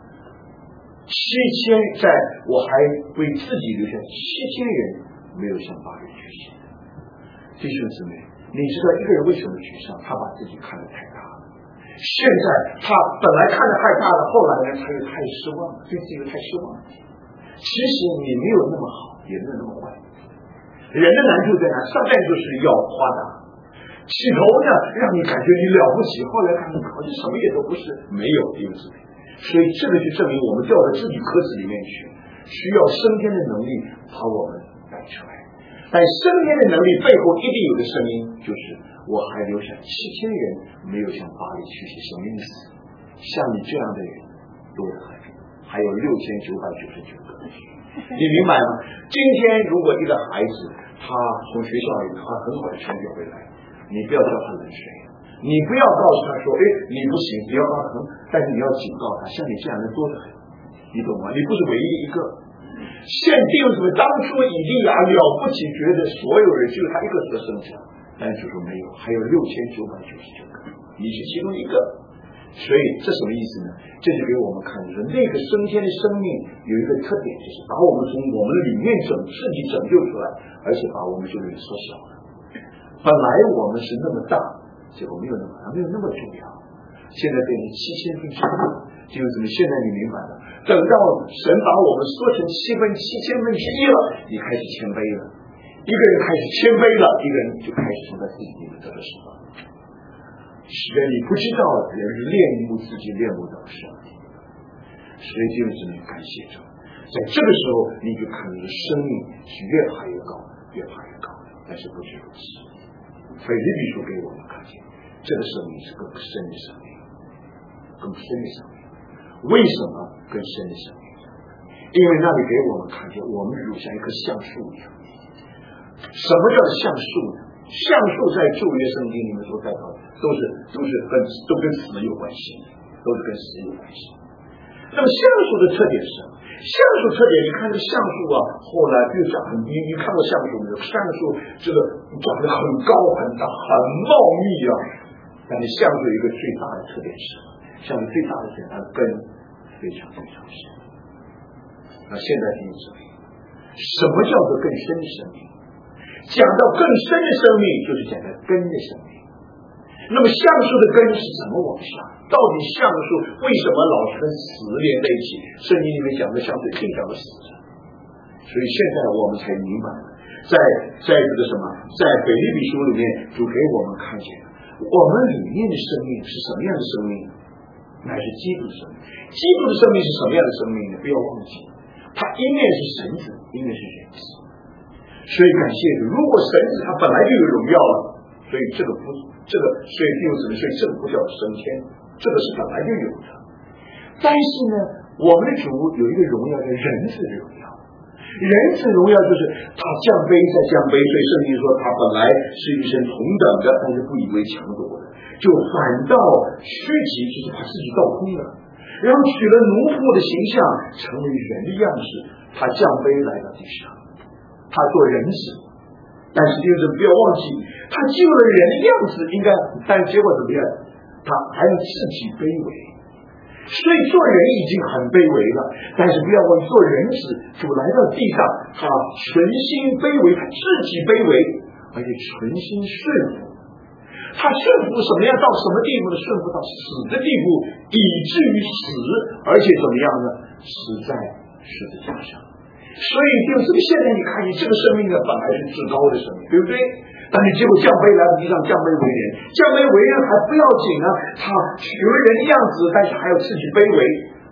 ？7000，在我还为自己留下7000人没有向巴比去行。弟兄姊妹，你知道一个人为什么沮丧？他把自己看得太大了。现在他本来看得太大了，后来呢他又太失望了，对自己又太失望了。其实你没有那么好，也没有那么坏。人的难处在哪？上来就是要夸大，起头呢让你感觉你了不起，后来看你好像什么也都不是，没有弟兄姊妹。所以这个就证明我们掉到自己壳子里面去，需要升天的能力把我们带出来。但升天的能力背后一定有个声音，就是我还留下7000人没有向巴黎去写，什么意思？像你这样的人多得很，还有6999个。你明白吗？今天如果一个孩子他从学校里他很好的成绩回来，你不要叫他冷水，你不要告诉他说你不行，不要告诉他，但是你要警告他，像你这样的多得很，你懂吗？你不是唯一一个。现弟兄姊妹，当初以利亚了不起，觉得所有人只有他一个得生下，但是就说没有，还有6999个，你是其中一个。所以这什么意思呢？这就给我们看，就是那个升天的生命有一个特点，就是把我们从我们的里面自己拯救出来，而且把我们这个人缩小了。本来我们是那么大，结果没有那么重要，现在变成7000分之一。就是怎么？现在你明白了，等到神把我们缩成7000分之一了，你开始谦卑了，一个人开始谦卑了，一个人就开始从他自己里面得到释放。使得你不知道人是恋慕自己，恋慕到上帝。所以就只能感谢主，在这个时候你就看到生命是越爬越高，越爬越高，但是不是如此。腓立比书给我们看见，这个生命是更深的生命，更深的生命。为什么更深的生命？因为那里给我们看见，我们如像一棵橡树一样。什么叫橡树呢？橡树在旧约圣经里面所带到的，都跟死有关系，都是跟死有关系。那么橡树的特点是什么？橡树特点，你看这个橡树啊，后来又长很低，你看过橡树没有？橡树这个长得很高很大，很茂密啊。但是橡树有一个最大的特点是什么？橡树最大的特点，它的根非常非常深。那现在听什么？什么叫做更深的生命？讲到更深的生命，就是讲到根的生命。那么橡树的根是怎么往下？到底橡树为什么老是跟死连在一起？圣经里面讲的橡树最讲的死。所以现在我们才明白了，在这个什么，在腓立比书里面就给我们看见，我们里面的生命是什么样的生命？乃是基督的生命。基督的生命是什么样的生命呢？不要忘记，它一面是神子，一面是人子。所以感谢主，如果神子他本来就有荣耀了，所以所以弟兄姊妹，所以这个不叫升天，这个是本来就有的。但是呢，我们的主有一个荣耀叫人子的荣耀，人子荣耀就是他降卑再降卑，所以圣经说他本来是与神同等的，但是不以为强夺的，就反倒虚己，就是把自己倒空了，然后取了奴仆的形象，成为人的样式，他降卑来到地上，他做人子。但是就是不要忘记，他救了人的样子，但结果怎么样？他还要自己卑微。所以做人已经很卑微了，但是不要忘记，做人子主来到地上，他存心卑微，他自己卑微，而且存心顺服。他顺服什么样？到什么地步呢？顺服到死的地步，以至于死，而且怎么样呢？死在十字架上。所以就是现在你看见这个生命呢，本来是至高的生命，对不对？但是结果降卑来到地上，降卑为人，降卑为人还不要紧啊，他学人的样子，但是还要自己卑微，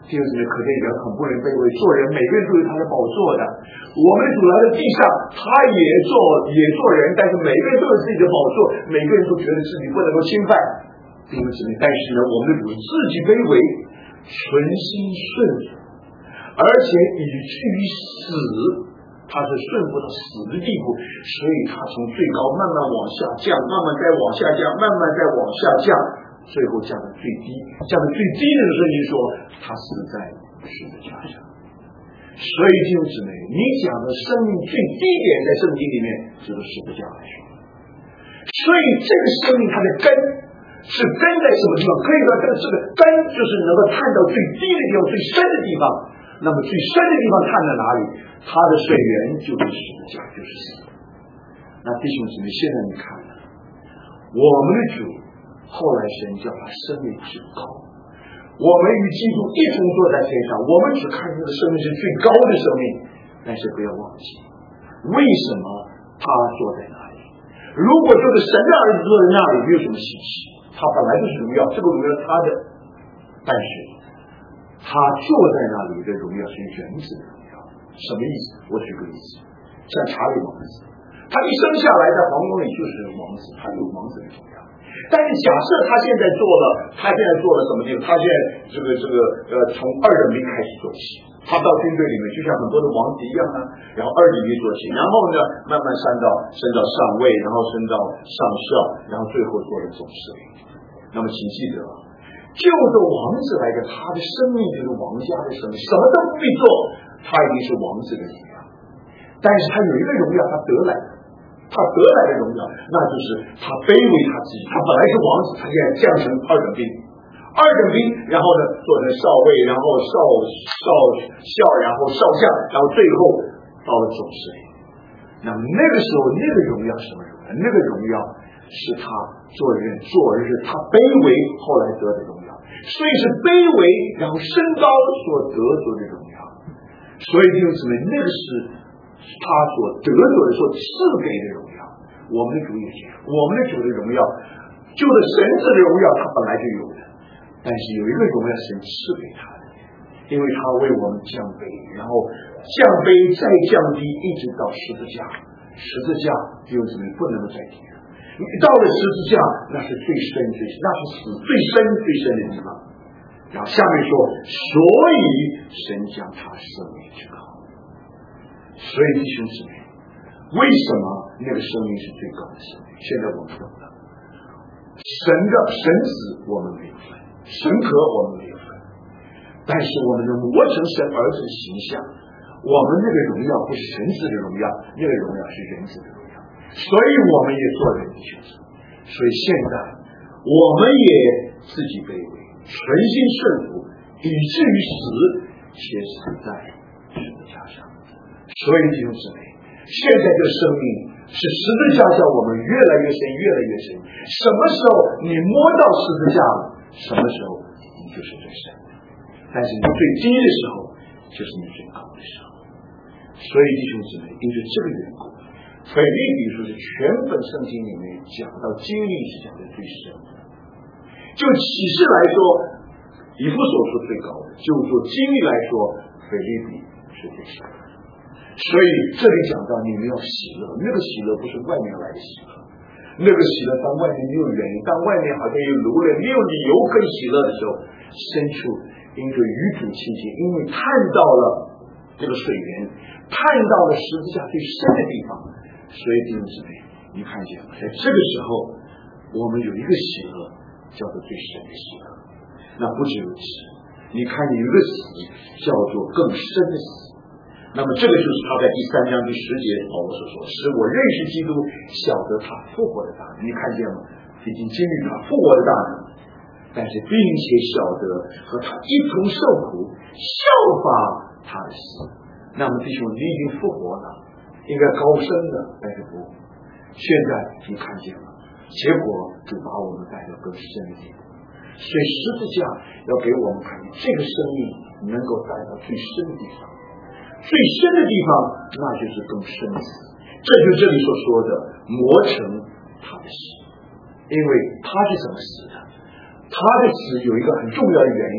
弟兄姊妹，可见人很不能卑微，做人每个人都有他的宝座的。我们主来的地上，他也做人，但是每个人都有自己的宝座，每个人都觉得自己不能够侵犯弟兄姊妹。但是呢，我们的主自己卑微，存心顺服，而且以至于死，他是顺服到死的地步，所以他从最高慢慢往下降，慢慢再往下降，慢慢再往下降，最后降到最低。降到最低的时候，你说他死在十字架上。所以弟兄姊妹，你讲的生命最低点在圣经里面就是十字架来说。所以这个生命它的根是根在什么地方？可以说这个根就是能够探到最低的地方、最深的地方。那么最深的地方探到哪里？它的水源就是十字架，就是死。那弟兄姊妹，现在你看，我们的主后来神叫他生命至高，我们与基督一同坐在天上，我们只看这个生命是最高的生命，但是不要忘记，为什么他坐在那里？如果就是神的儿子坐在那里，没有什么稀奇，他本来就是荣耀，这个荣耀是他的，但是他坐在那里的荣耀是人子的荣耀。什么意思？我举个例子，像查理王子，他一生下来在皇宫里就是王子，他有王子的荣耀。但是假设他现在做了什么地方？他现在从二等兵开始做起，他到军队里面就像很多的王子一样呢，然后二等兵做起，然后呢慢慢升到上尉，然后升到上校，然后最后做了总司令。那么请记得，就着王子来的，他的生命就是王家的生命，什么都不必做，他已经是王子的荣耀。但是他有一个荣耀，他得来的荣耀，那就是他卑微他自己。他本来是王子，他现在降成二等兵，然后呢做成少尉，然后少校，然后少将，然后最后到了总司令。那么那个时候，那个荣耀什么荣耀？那个荣耀是他做人他卑微后来得的荣耀，所以是卑微然后升高所得着的荣耀。所以弟兄姊妹，那个是他所得着的、所赐给的荣耀。我们的主也这样，我们的主的荣耀，就是神子的荣耀，他本来就有的，但是有一个荣耀神赐给他的，因为他为我们降卑，然后降卑再降低，一直到十字架。十字架弟兄姊妹不能够再低了，你到了十字架，那是最深那是死最深的地方。然后下面说，所以神将他升为至高。所以弟兄姊妹，为什么那个生命是最高的生命？现在我们懂了，神子我们没有分，神格我们没有分，但是我们能磨成神儿子的形象，我们那个荣耀不是神子的荣耀，那个荣耀是人子的荣耀，所以我们也做人的选择。所以现在我们也自己卑微，存心顺服，以至于死，且死在十字架上。所以弟兄姊妹，现在这个生命是十字架上我们越来越深，越来越深。什么时候你摸到十字架了，什么时候你就是最深的。但是你最低的时候，就是你最高的时候。所以弟兄姊妹，因着这个缘故，腓立比书是全本圣经里面讲到经历是讲的最深的。就启示来说，以弗所说最高的；就做经历来说，腓立比是最深的。所以这里讲到你们要喜乐，那个喜乐不是外面来的喜乐，那个喜乐当外面没有原因，当外面好像有奴隶没有理由可以喜乐的时候，深处因着与主亲近，因为看到了这个水源，看到了十字架最深的地方，所以弟兄姊妹，你看见在这个时候，我们有一个喜乐叫做最深的喜乐。那不只如此，你看有一个死叫做更深的死。那么这个就是他在第3章第10节保罗所说，使我认识基督，晓得他复活的大能。你看见吗？已经经历他复活的大能，但是并且晓得和他一同受苦，效法他的死。那么弟兄，你已经复活了，应该高升的，但是不，现在你看见了，结果就把我们带到更深的地步。所以十字架要给我们看见这个生命能够带到最深的地方，最深的地方那就是更深的死。这就是这里所说的磨成他的死。因为他是怎么死的？他的死有一个很重要的原因，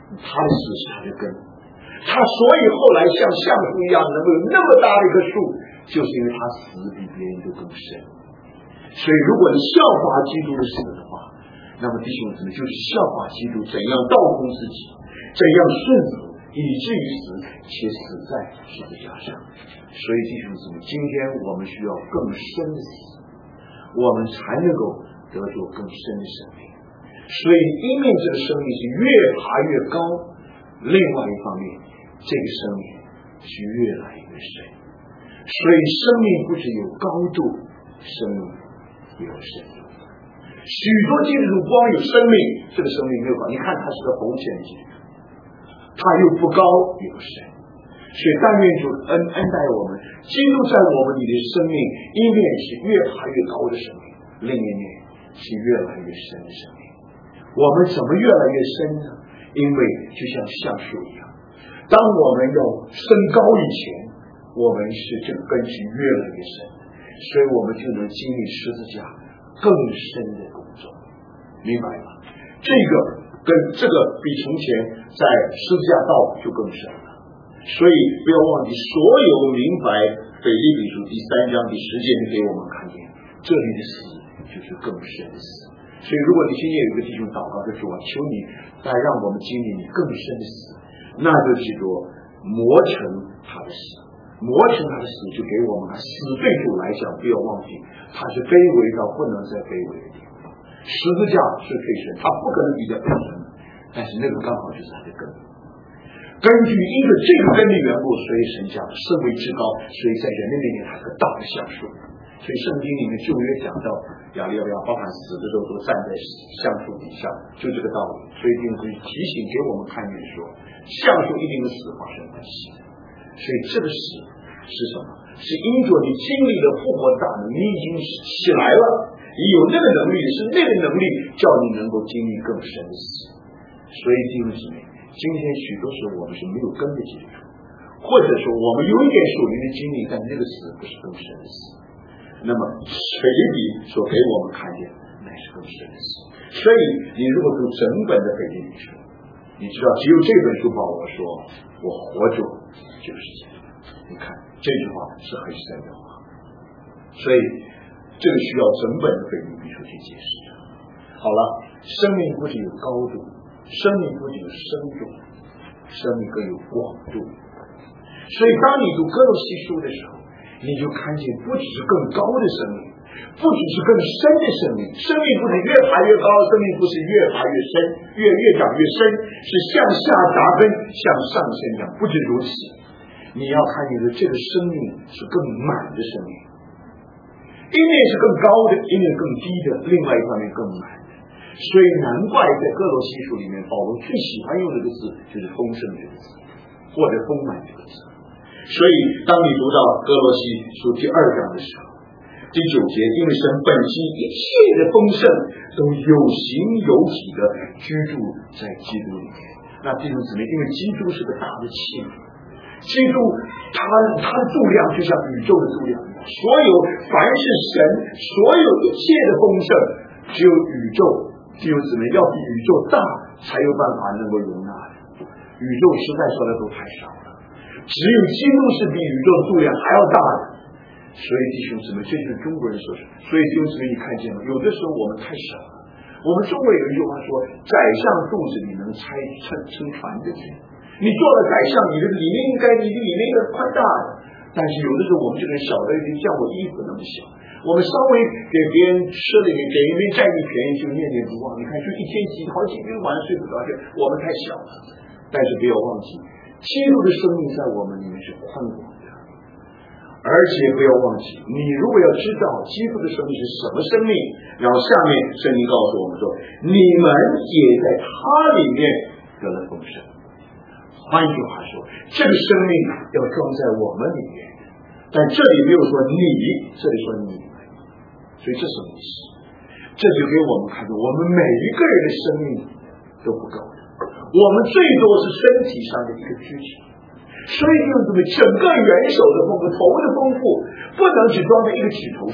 他的死是他的根。他所以后来像橡树一样能够有那么大的一棵树，就是因为他死比别人都更深。所以如果你效法基督的死的话，那么弟兄姊妹就是效法基督怎样倒空自己，怎样顺服，以至于死，且死在十字架上。所以弟兄姊妹，今天我们需要更深的死，我们才能够得到更深的生命。所以一面这个生命是越爬越高，另外一方面这个生命是越来越深。所以生命不只有高度，生命也有深度。许多基督徒光有生命，这个生命没有高，你看他是个红线的基督徒，他又不高也不深。所以但愿主恩待我们，基督在我们里的生命，一面是越爬越高的生命，另一面是越来越深的生命。我们怎么越来越深呢？因为就像橡树一样，当我们要升高以前，我们是这个根基越来越深，所以我们就能经历十字架更深的工作，明白吗？这个跟这个比从前在十字架道就更深了。所以不要忘记，所有明白腓立比书第3章第10节就给我们看见，这里的死就是更深的死。所以如果你今天有一个弟兄祷告的主啊，求你再让我们经历你更深的死，那就记住磨成他的死，磨成他的死就给我们死对主来讲，不要忘记他是卑微到不能再卑微的地方。十字架是最深，他不可能比较更深，但是那个刚好就是他的根。根据因着这个根的缘故，所以神讲身为至高，所以在人的面前他是大的橡树。所以圣经里面旧约讲到亚利亚包含死的时候都站在橡树底下，就这个道理。所以就可以提醒给我们看见说，橡树一定跟死发生关系。所以这个死是什么？是因着你经历了复活大能，你已经起来了，你有那个能力，是那个能力叫你能够经历更深的死。所以弟兄姊妹，今天许多时候我们是没有根的基础，或者说我们有一点属灵的经历，但那个死不是更深的死。那么腓立比所给我们看见乃是更深的死。所以你如果读整本的腓立比书，你知道只有这本书保罗说我活着就是基督。你看这句话是很深的话，所以这个需要整本的腓立比书去解释。好了，生命不仅有高度，生命不仅有深度，生命更有广度。所以当你读哥罗西书的时候，你就看见不只是更高的生命，不只是更深的生命，生命不是越爬越高，生命不是越爬越深，越长越深，是向下扎根，向上生长。不止如此，你要看见的这个生命是更满的生命，一面是更高的，一面更低的，另外一方面更满的。所以难怪在哥罗西书里面，保罗最喜欢用这个字就是丰盛这个字，或者丰满这个字。所以当你读到哥罗西书第2章的时候，第9节，因为神本性一切的丰盛都有形有体的居住在基督里面。那弟兄姊妹，因为基督是个大的器皿，基督它的度量就像宇宙的度量一样，所有凡是神所有一切的丰盛，只有宇宙弟兄姊妹要比宇宙大才有办法能够容纳的，宇宙实在说的都太少了，只有基督是比宇宙的度量还要大的。所以弟兄姊妹，这就是中国人所说。所以弟兄姊妹，你看见吗？有的时候我们太小了。我们中国有一句话说，宰相肚子里能撑船的人。你做了宰相，你的里面应该宽大的，但是有的时候我们这个人小的已经像我衣服那么小，我们稍微给别人吃了给别人占一便宜就念念不忘。你看，就一天好几天晚上睡不着觉，我们太小了。但是不要忘记，基督的生命在我们里面是宽广的。而且不要忘记，你如果要知道基督的生命是什么生命，然后下面圣经告诉我们说，你们也在他里面得了丰盛。换句话说，这个生命要装在我们里面，但这里没有说你，这里说你们，所以这什么意思？这就给我们看到，我们每一个人的生命都不够的，我们最多是身体上的一个肢体。所以就是整个元首的丰富，头的丰富，不能只装在一个指头上，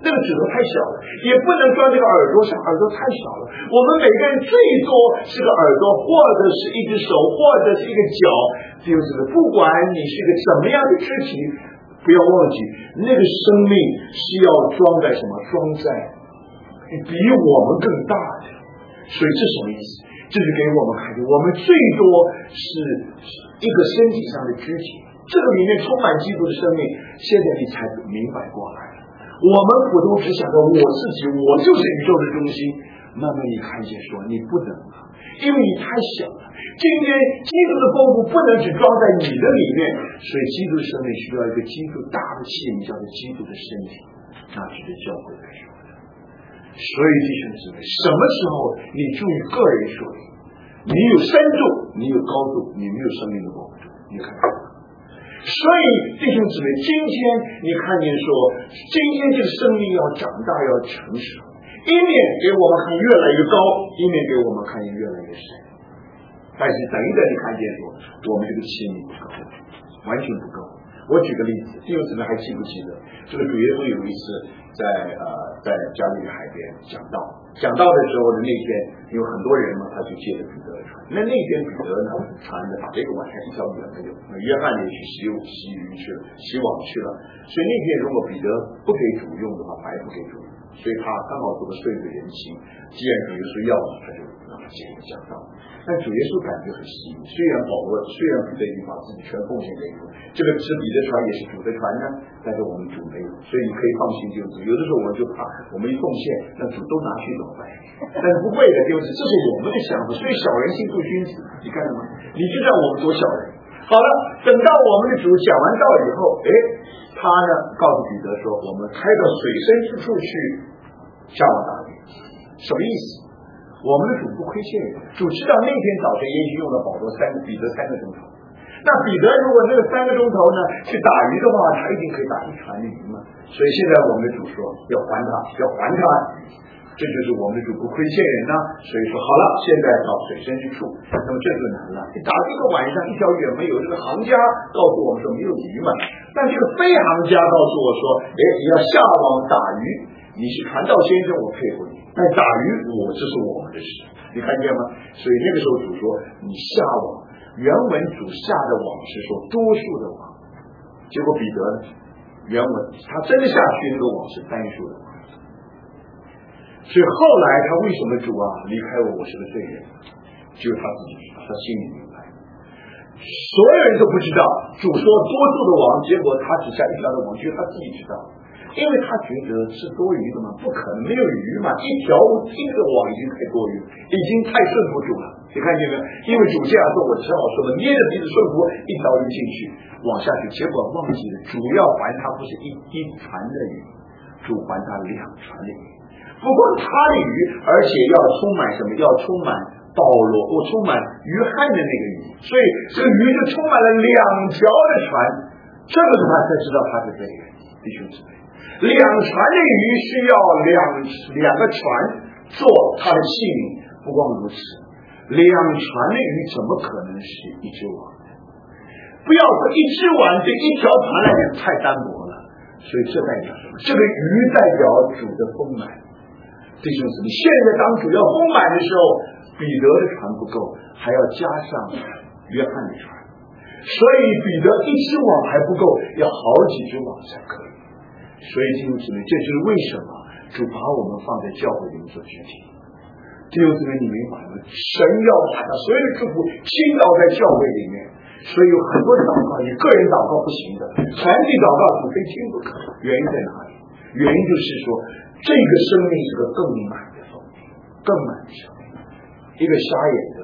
那个指头太小了，也不能装这个耳朵上，耳朵太小了。我们每个人最多是个耳朵，或者是一只手，或者是一个脚，就是不管你是个什么样的肢体，不要忘记那个生命是要装在什么？装在比我们更大的。所以这什么意思？就是给我们看见，我们最多是一个身体上的肢体，这个里面充满基督的生命。现在你才明白过来了。我们普通只想到我自己，我就是宇宙的中心。慢慢你看见说你不能了，因为你太小了。今天基督的丰富不能只装在你的里面，所以基督的生命需要一个基督大的器皿，叫做基督的身体，那是对教会来说的。所以弟兄姊妹，什么时候你注意个人属灵，你有深度，你有高度，你没有生命的保护，你看看。所以弟兄姊妹，今天你看见说，今天这个生命要长大，要成熟，一面给我们看越来越高，一面给我们看见越来越深。但是等一等，你看见说，我们这个器皿不够，完全不够。我举个例子，弟兄姊妹还记不记得，这个主耶稣有一次在加利利海边讲道的时候的那天，有很多人嘛，他就借着彼得的船。那天彼得呢，船的把这个晚上一条鱼没有，约翰也去洗鱼去了，洗网去了。所以那天如果彼得不给主用的话，白不给主用，所以他刚好做个顺着人情。既然主耶稣要，他就让他接着讲道。但主耶稣感觉很稀有，虽然彼得已经把自己全奉献给主，这个是彼得船也是主的船呢，但是我们主没有，所以你可以放心就是有的时候我们就怕我们一奉献，那主都拿去怎么办？但是不会的，就是这是我们的想法，所以小人心度君子，你看到吗？你知道我们多小人。好了，等到我们的主讲完道以后，他呢告诉彼得说，我们开到水深之处去下网打鱼，什么意思？我们的主不亏欠人，主知道那天早晨也许用了彼得3个钟头。那彼得如果那个3个钟头呢去打鱼的话，他一定可以打一船的鱼嘛。所以现在我们的主说要还他，这就是我们的主不亏欠人呢。所以说好了，现在到水深之处，那么这就难了。你打这个晚上一条鱼没有，这个行家告诉我们说没有鱼嘛，但这个非行家告诉我说，你要下网打鱼，你是传道先生，我佩服你。但打鱼这是我们的事，你看见吗？所以那个时候主说你下网，原文主下的网是说多数的网，结果彼得呢，原文他真的下去那个网是单数的网。所以后来他为什么主离开我是个罪人，只有他自己知道，他心里明白，所有人都不知道。主说多数的网，结果他只下一条的网，只有他自己知道。因为他觉得是多余的嘛，不可能没有鱼嘛，一个网已经太多余，已经太顺服主了。你看见没有？因为主这样做，我只好说了，捏着鼻子顺服，一条鱼进去，往下去，结果忘记了主要还他不是一船的鱼，主还他2船的鱼。不过他的鱼，而且要充满什么？要充满保罗，充满约翰的那个鱼，所以这个鱼就充满了2条的船。这个他才知道他是罪人，弟兄姊妹。2船的鱼需要两个船做他的器皿，不光如此，2船的鱼怎么可能是一只网？不要说一只网对一条船来讲太单薄了，所以这代表什么？这个鱼代表主的丰满。弟兄姊妹，现在当主要丰满的时候，彼得的船不够，还要加上约翰的船，所以彼得一只网还不够，要好几只网才可以。所以弟兄姊妹，这就是为什么主把我们放在教会里面做肢体。弟兄姊妹，你明白吗？神要把他所有的祝福倾倒在教会里面，所以有很多的祷告，你个人祷告不行的，团体祷告除非听不可。原因在哪里？原因就是说，这个生命是个更满的生命，更满的生命。一个瞎眼的，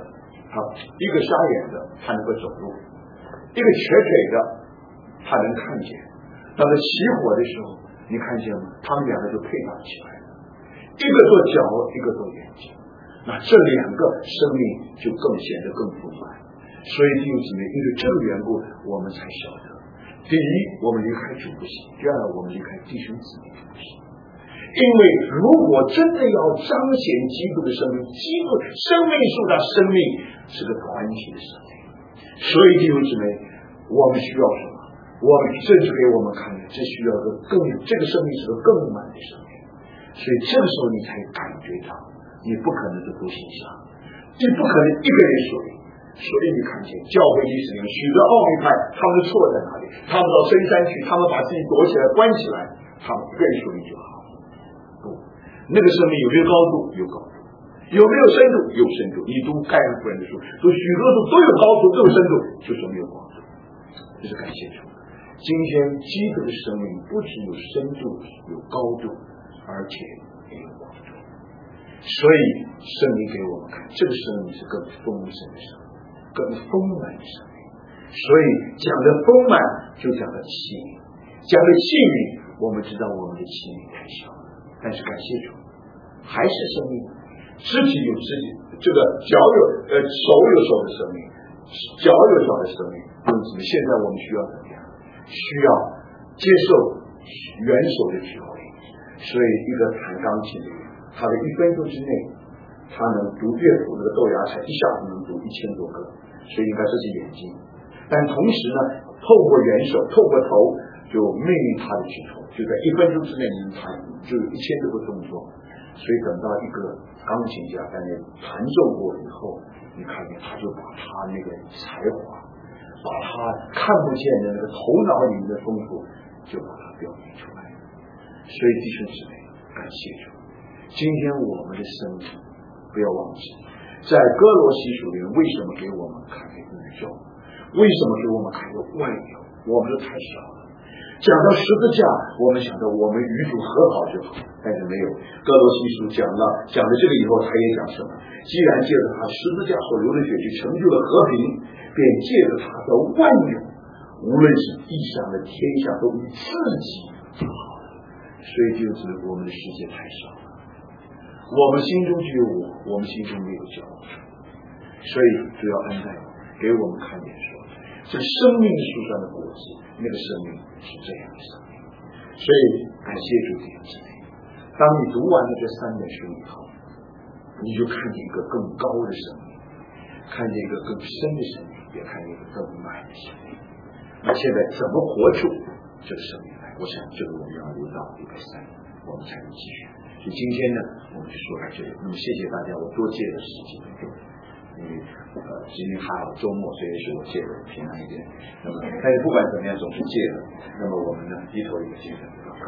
他能够走路；一个瘸腿的，他能看见。当他起火的时候，你看见吗？他们2个就配搭起来了，一个做脚，一个做眼睛。那这2个生命就更显得更丰满。所以弟兄姊妹，因为这个缘故，我们才晓得：第一，我们离开主不行；第二，我们离开弟兄姊妹不行。因为如果真的要彰显基督的生命，基督生命树的生命是个团体的生命，所以弟兄姊妹，我们需要什么？ 我们甚至给我们看见，这需要这个生命是个更满的生命，所以这个时候你才感觉到，你不可能是独行侠，你不可能一个人属灵。所以你看见教会历史里面许多奥秘派，他们的错在哪里？他们到深山去，他们把自己躲起来关起来，他们一个人属灵就好。不，那个生命有没有高度？有高度。有没有深度？有深度。你读盖恩夫人的书，读许多书都有高度，都有深度，就说没有高度。这是感谢主。今天基督的生命不只有深度、有高度，而且也有广度。所以圣灵给我们看，这个生命是更丰盛的生命，更丰满的生命。所以讲的丰满，就讲的器皿，讲的器皿，我们知道我们的器皿太小了，但是感谢主，还是生命。肢体有肢体，这个脚有手有手的生命，脚有脚的生命。因此，现在我们需要怎么样？需要接受元首的智慧。所以，一个弹钢琴的人，他的1分钟之内，他能读乐谱那个豆芽菜，一下子能读1000多个，所以应该这是眼睛。但同时呢，透过元首，透过头，就命令他的指头，就在1分钟之内能弹，就有1000多个动作。所以等到一个钢琴家在那弹奏过以后，你看见他就把他那个才华，把他看不见的那个头脑里面的丰富，就把它表现出来。所以弟兄姊妹，感谢主。今天我们的生命，不要忘记，在哥罗西书里面为什么给我们看见宇宙？为什么给我们看见万有？我们都太小了。讲到十字架，我们想到我们与主和好就好，但是没有。哥罗西书讲了这个以后，他也讲什么？既然借着他十字架所流的血去成就了和平，便借着他的万有，无论是地上的天下，都与自己和好了。所以就是我们的世界太小了，我们心中只有我们心中没有教会，所以主要恩待给我们看见说，这生命树上的果子，那个生命是这样的生命。所以感谢主弟兄姊妹，当你读完了这3本书以后，你就看见一个更高的生命，看见一个更深的生命，也看见一个更满的生命。那现在怎么活出这个生命来？我想这个我们要留到礼拜3，我们才能继续。所以今天呢，我们就说到这里。那么谢谢大家，我多借了10几分钟。因为今天还好周末，所以是我借的平安一点。那么，但是不管怎么样，总是借的。那么我们呢，低头一个精神祷告。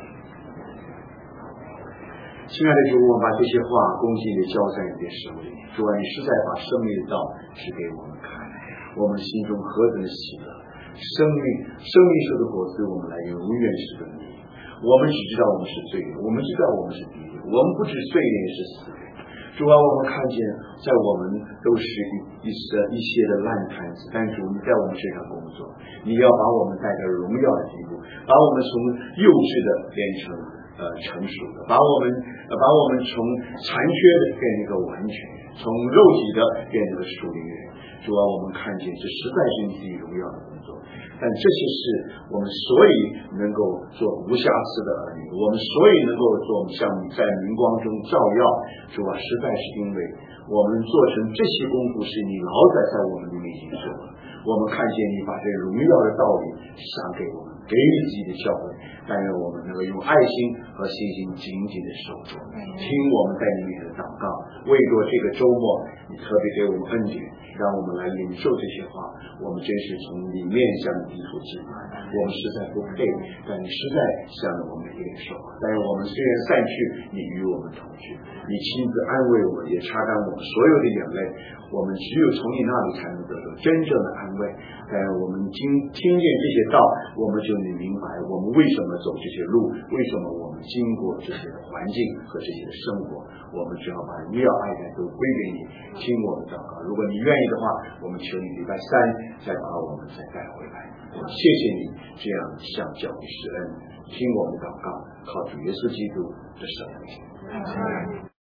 亲爱的主，我们把这些话恭敬地交在你的手里。主啊，你实在把生命的道指给我们看，我们心中何等的喜乐！生命树的果子，我们来永远是跟你。我们只知道我们是罪人，我们知道我们是敌人，我们不知罪人是死人。主啊，我们看见在我们都是一些的烂摊子，但主你在我们身上工作，你要把我们带到荣耀的地步，把我们从幼稚的变成成熟的，把我们从残缺的变成一个完全，从肉体的变成一个属灵人。主啊，我们看见这实在是你自己荣耀的工作，但这些事我们所以能够做无瑕疵的儿女，我们所以能够做像你在明光中照耀。主啊，实在是因为我们做成这些功夫是你老载在我们里面已经做了。我们看见你把这荣耀的道理赏给我们，给予自己的教会，但愿我们能够用爱心和信心紧紧的守住，听我们在你面前的祷告。为着这个周末，你特别给我们恩典，让我们来领受这些话。我们真是从里面向你低头敬拜，我们实在不配，但你实在向着我们的领受。但是我们虽然散去，你与我们同去，你亲自安慰我们，也擦干我们所有的眼泪。我们只有从你那里才能得到真正的安慰。但我们听见这些道，我们就能明白我们为什么走这些路，为什么我们经过这些的环境和这些的生活。我们只要把荣耀爱戴都归给你，听我们祷告。如果你愿意的话，我们求你礼拜3再把我们再带回来。我们谢谢你这样向教会施恩，听我们祷告，靠主耶稣基督的圣名。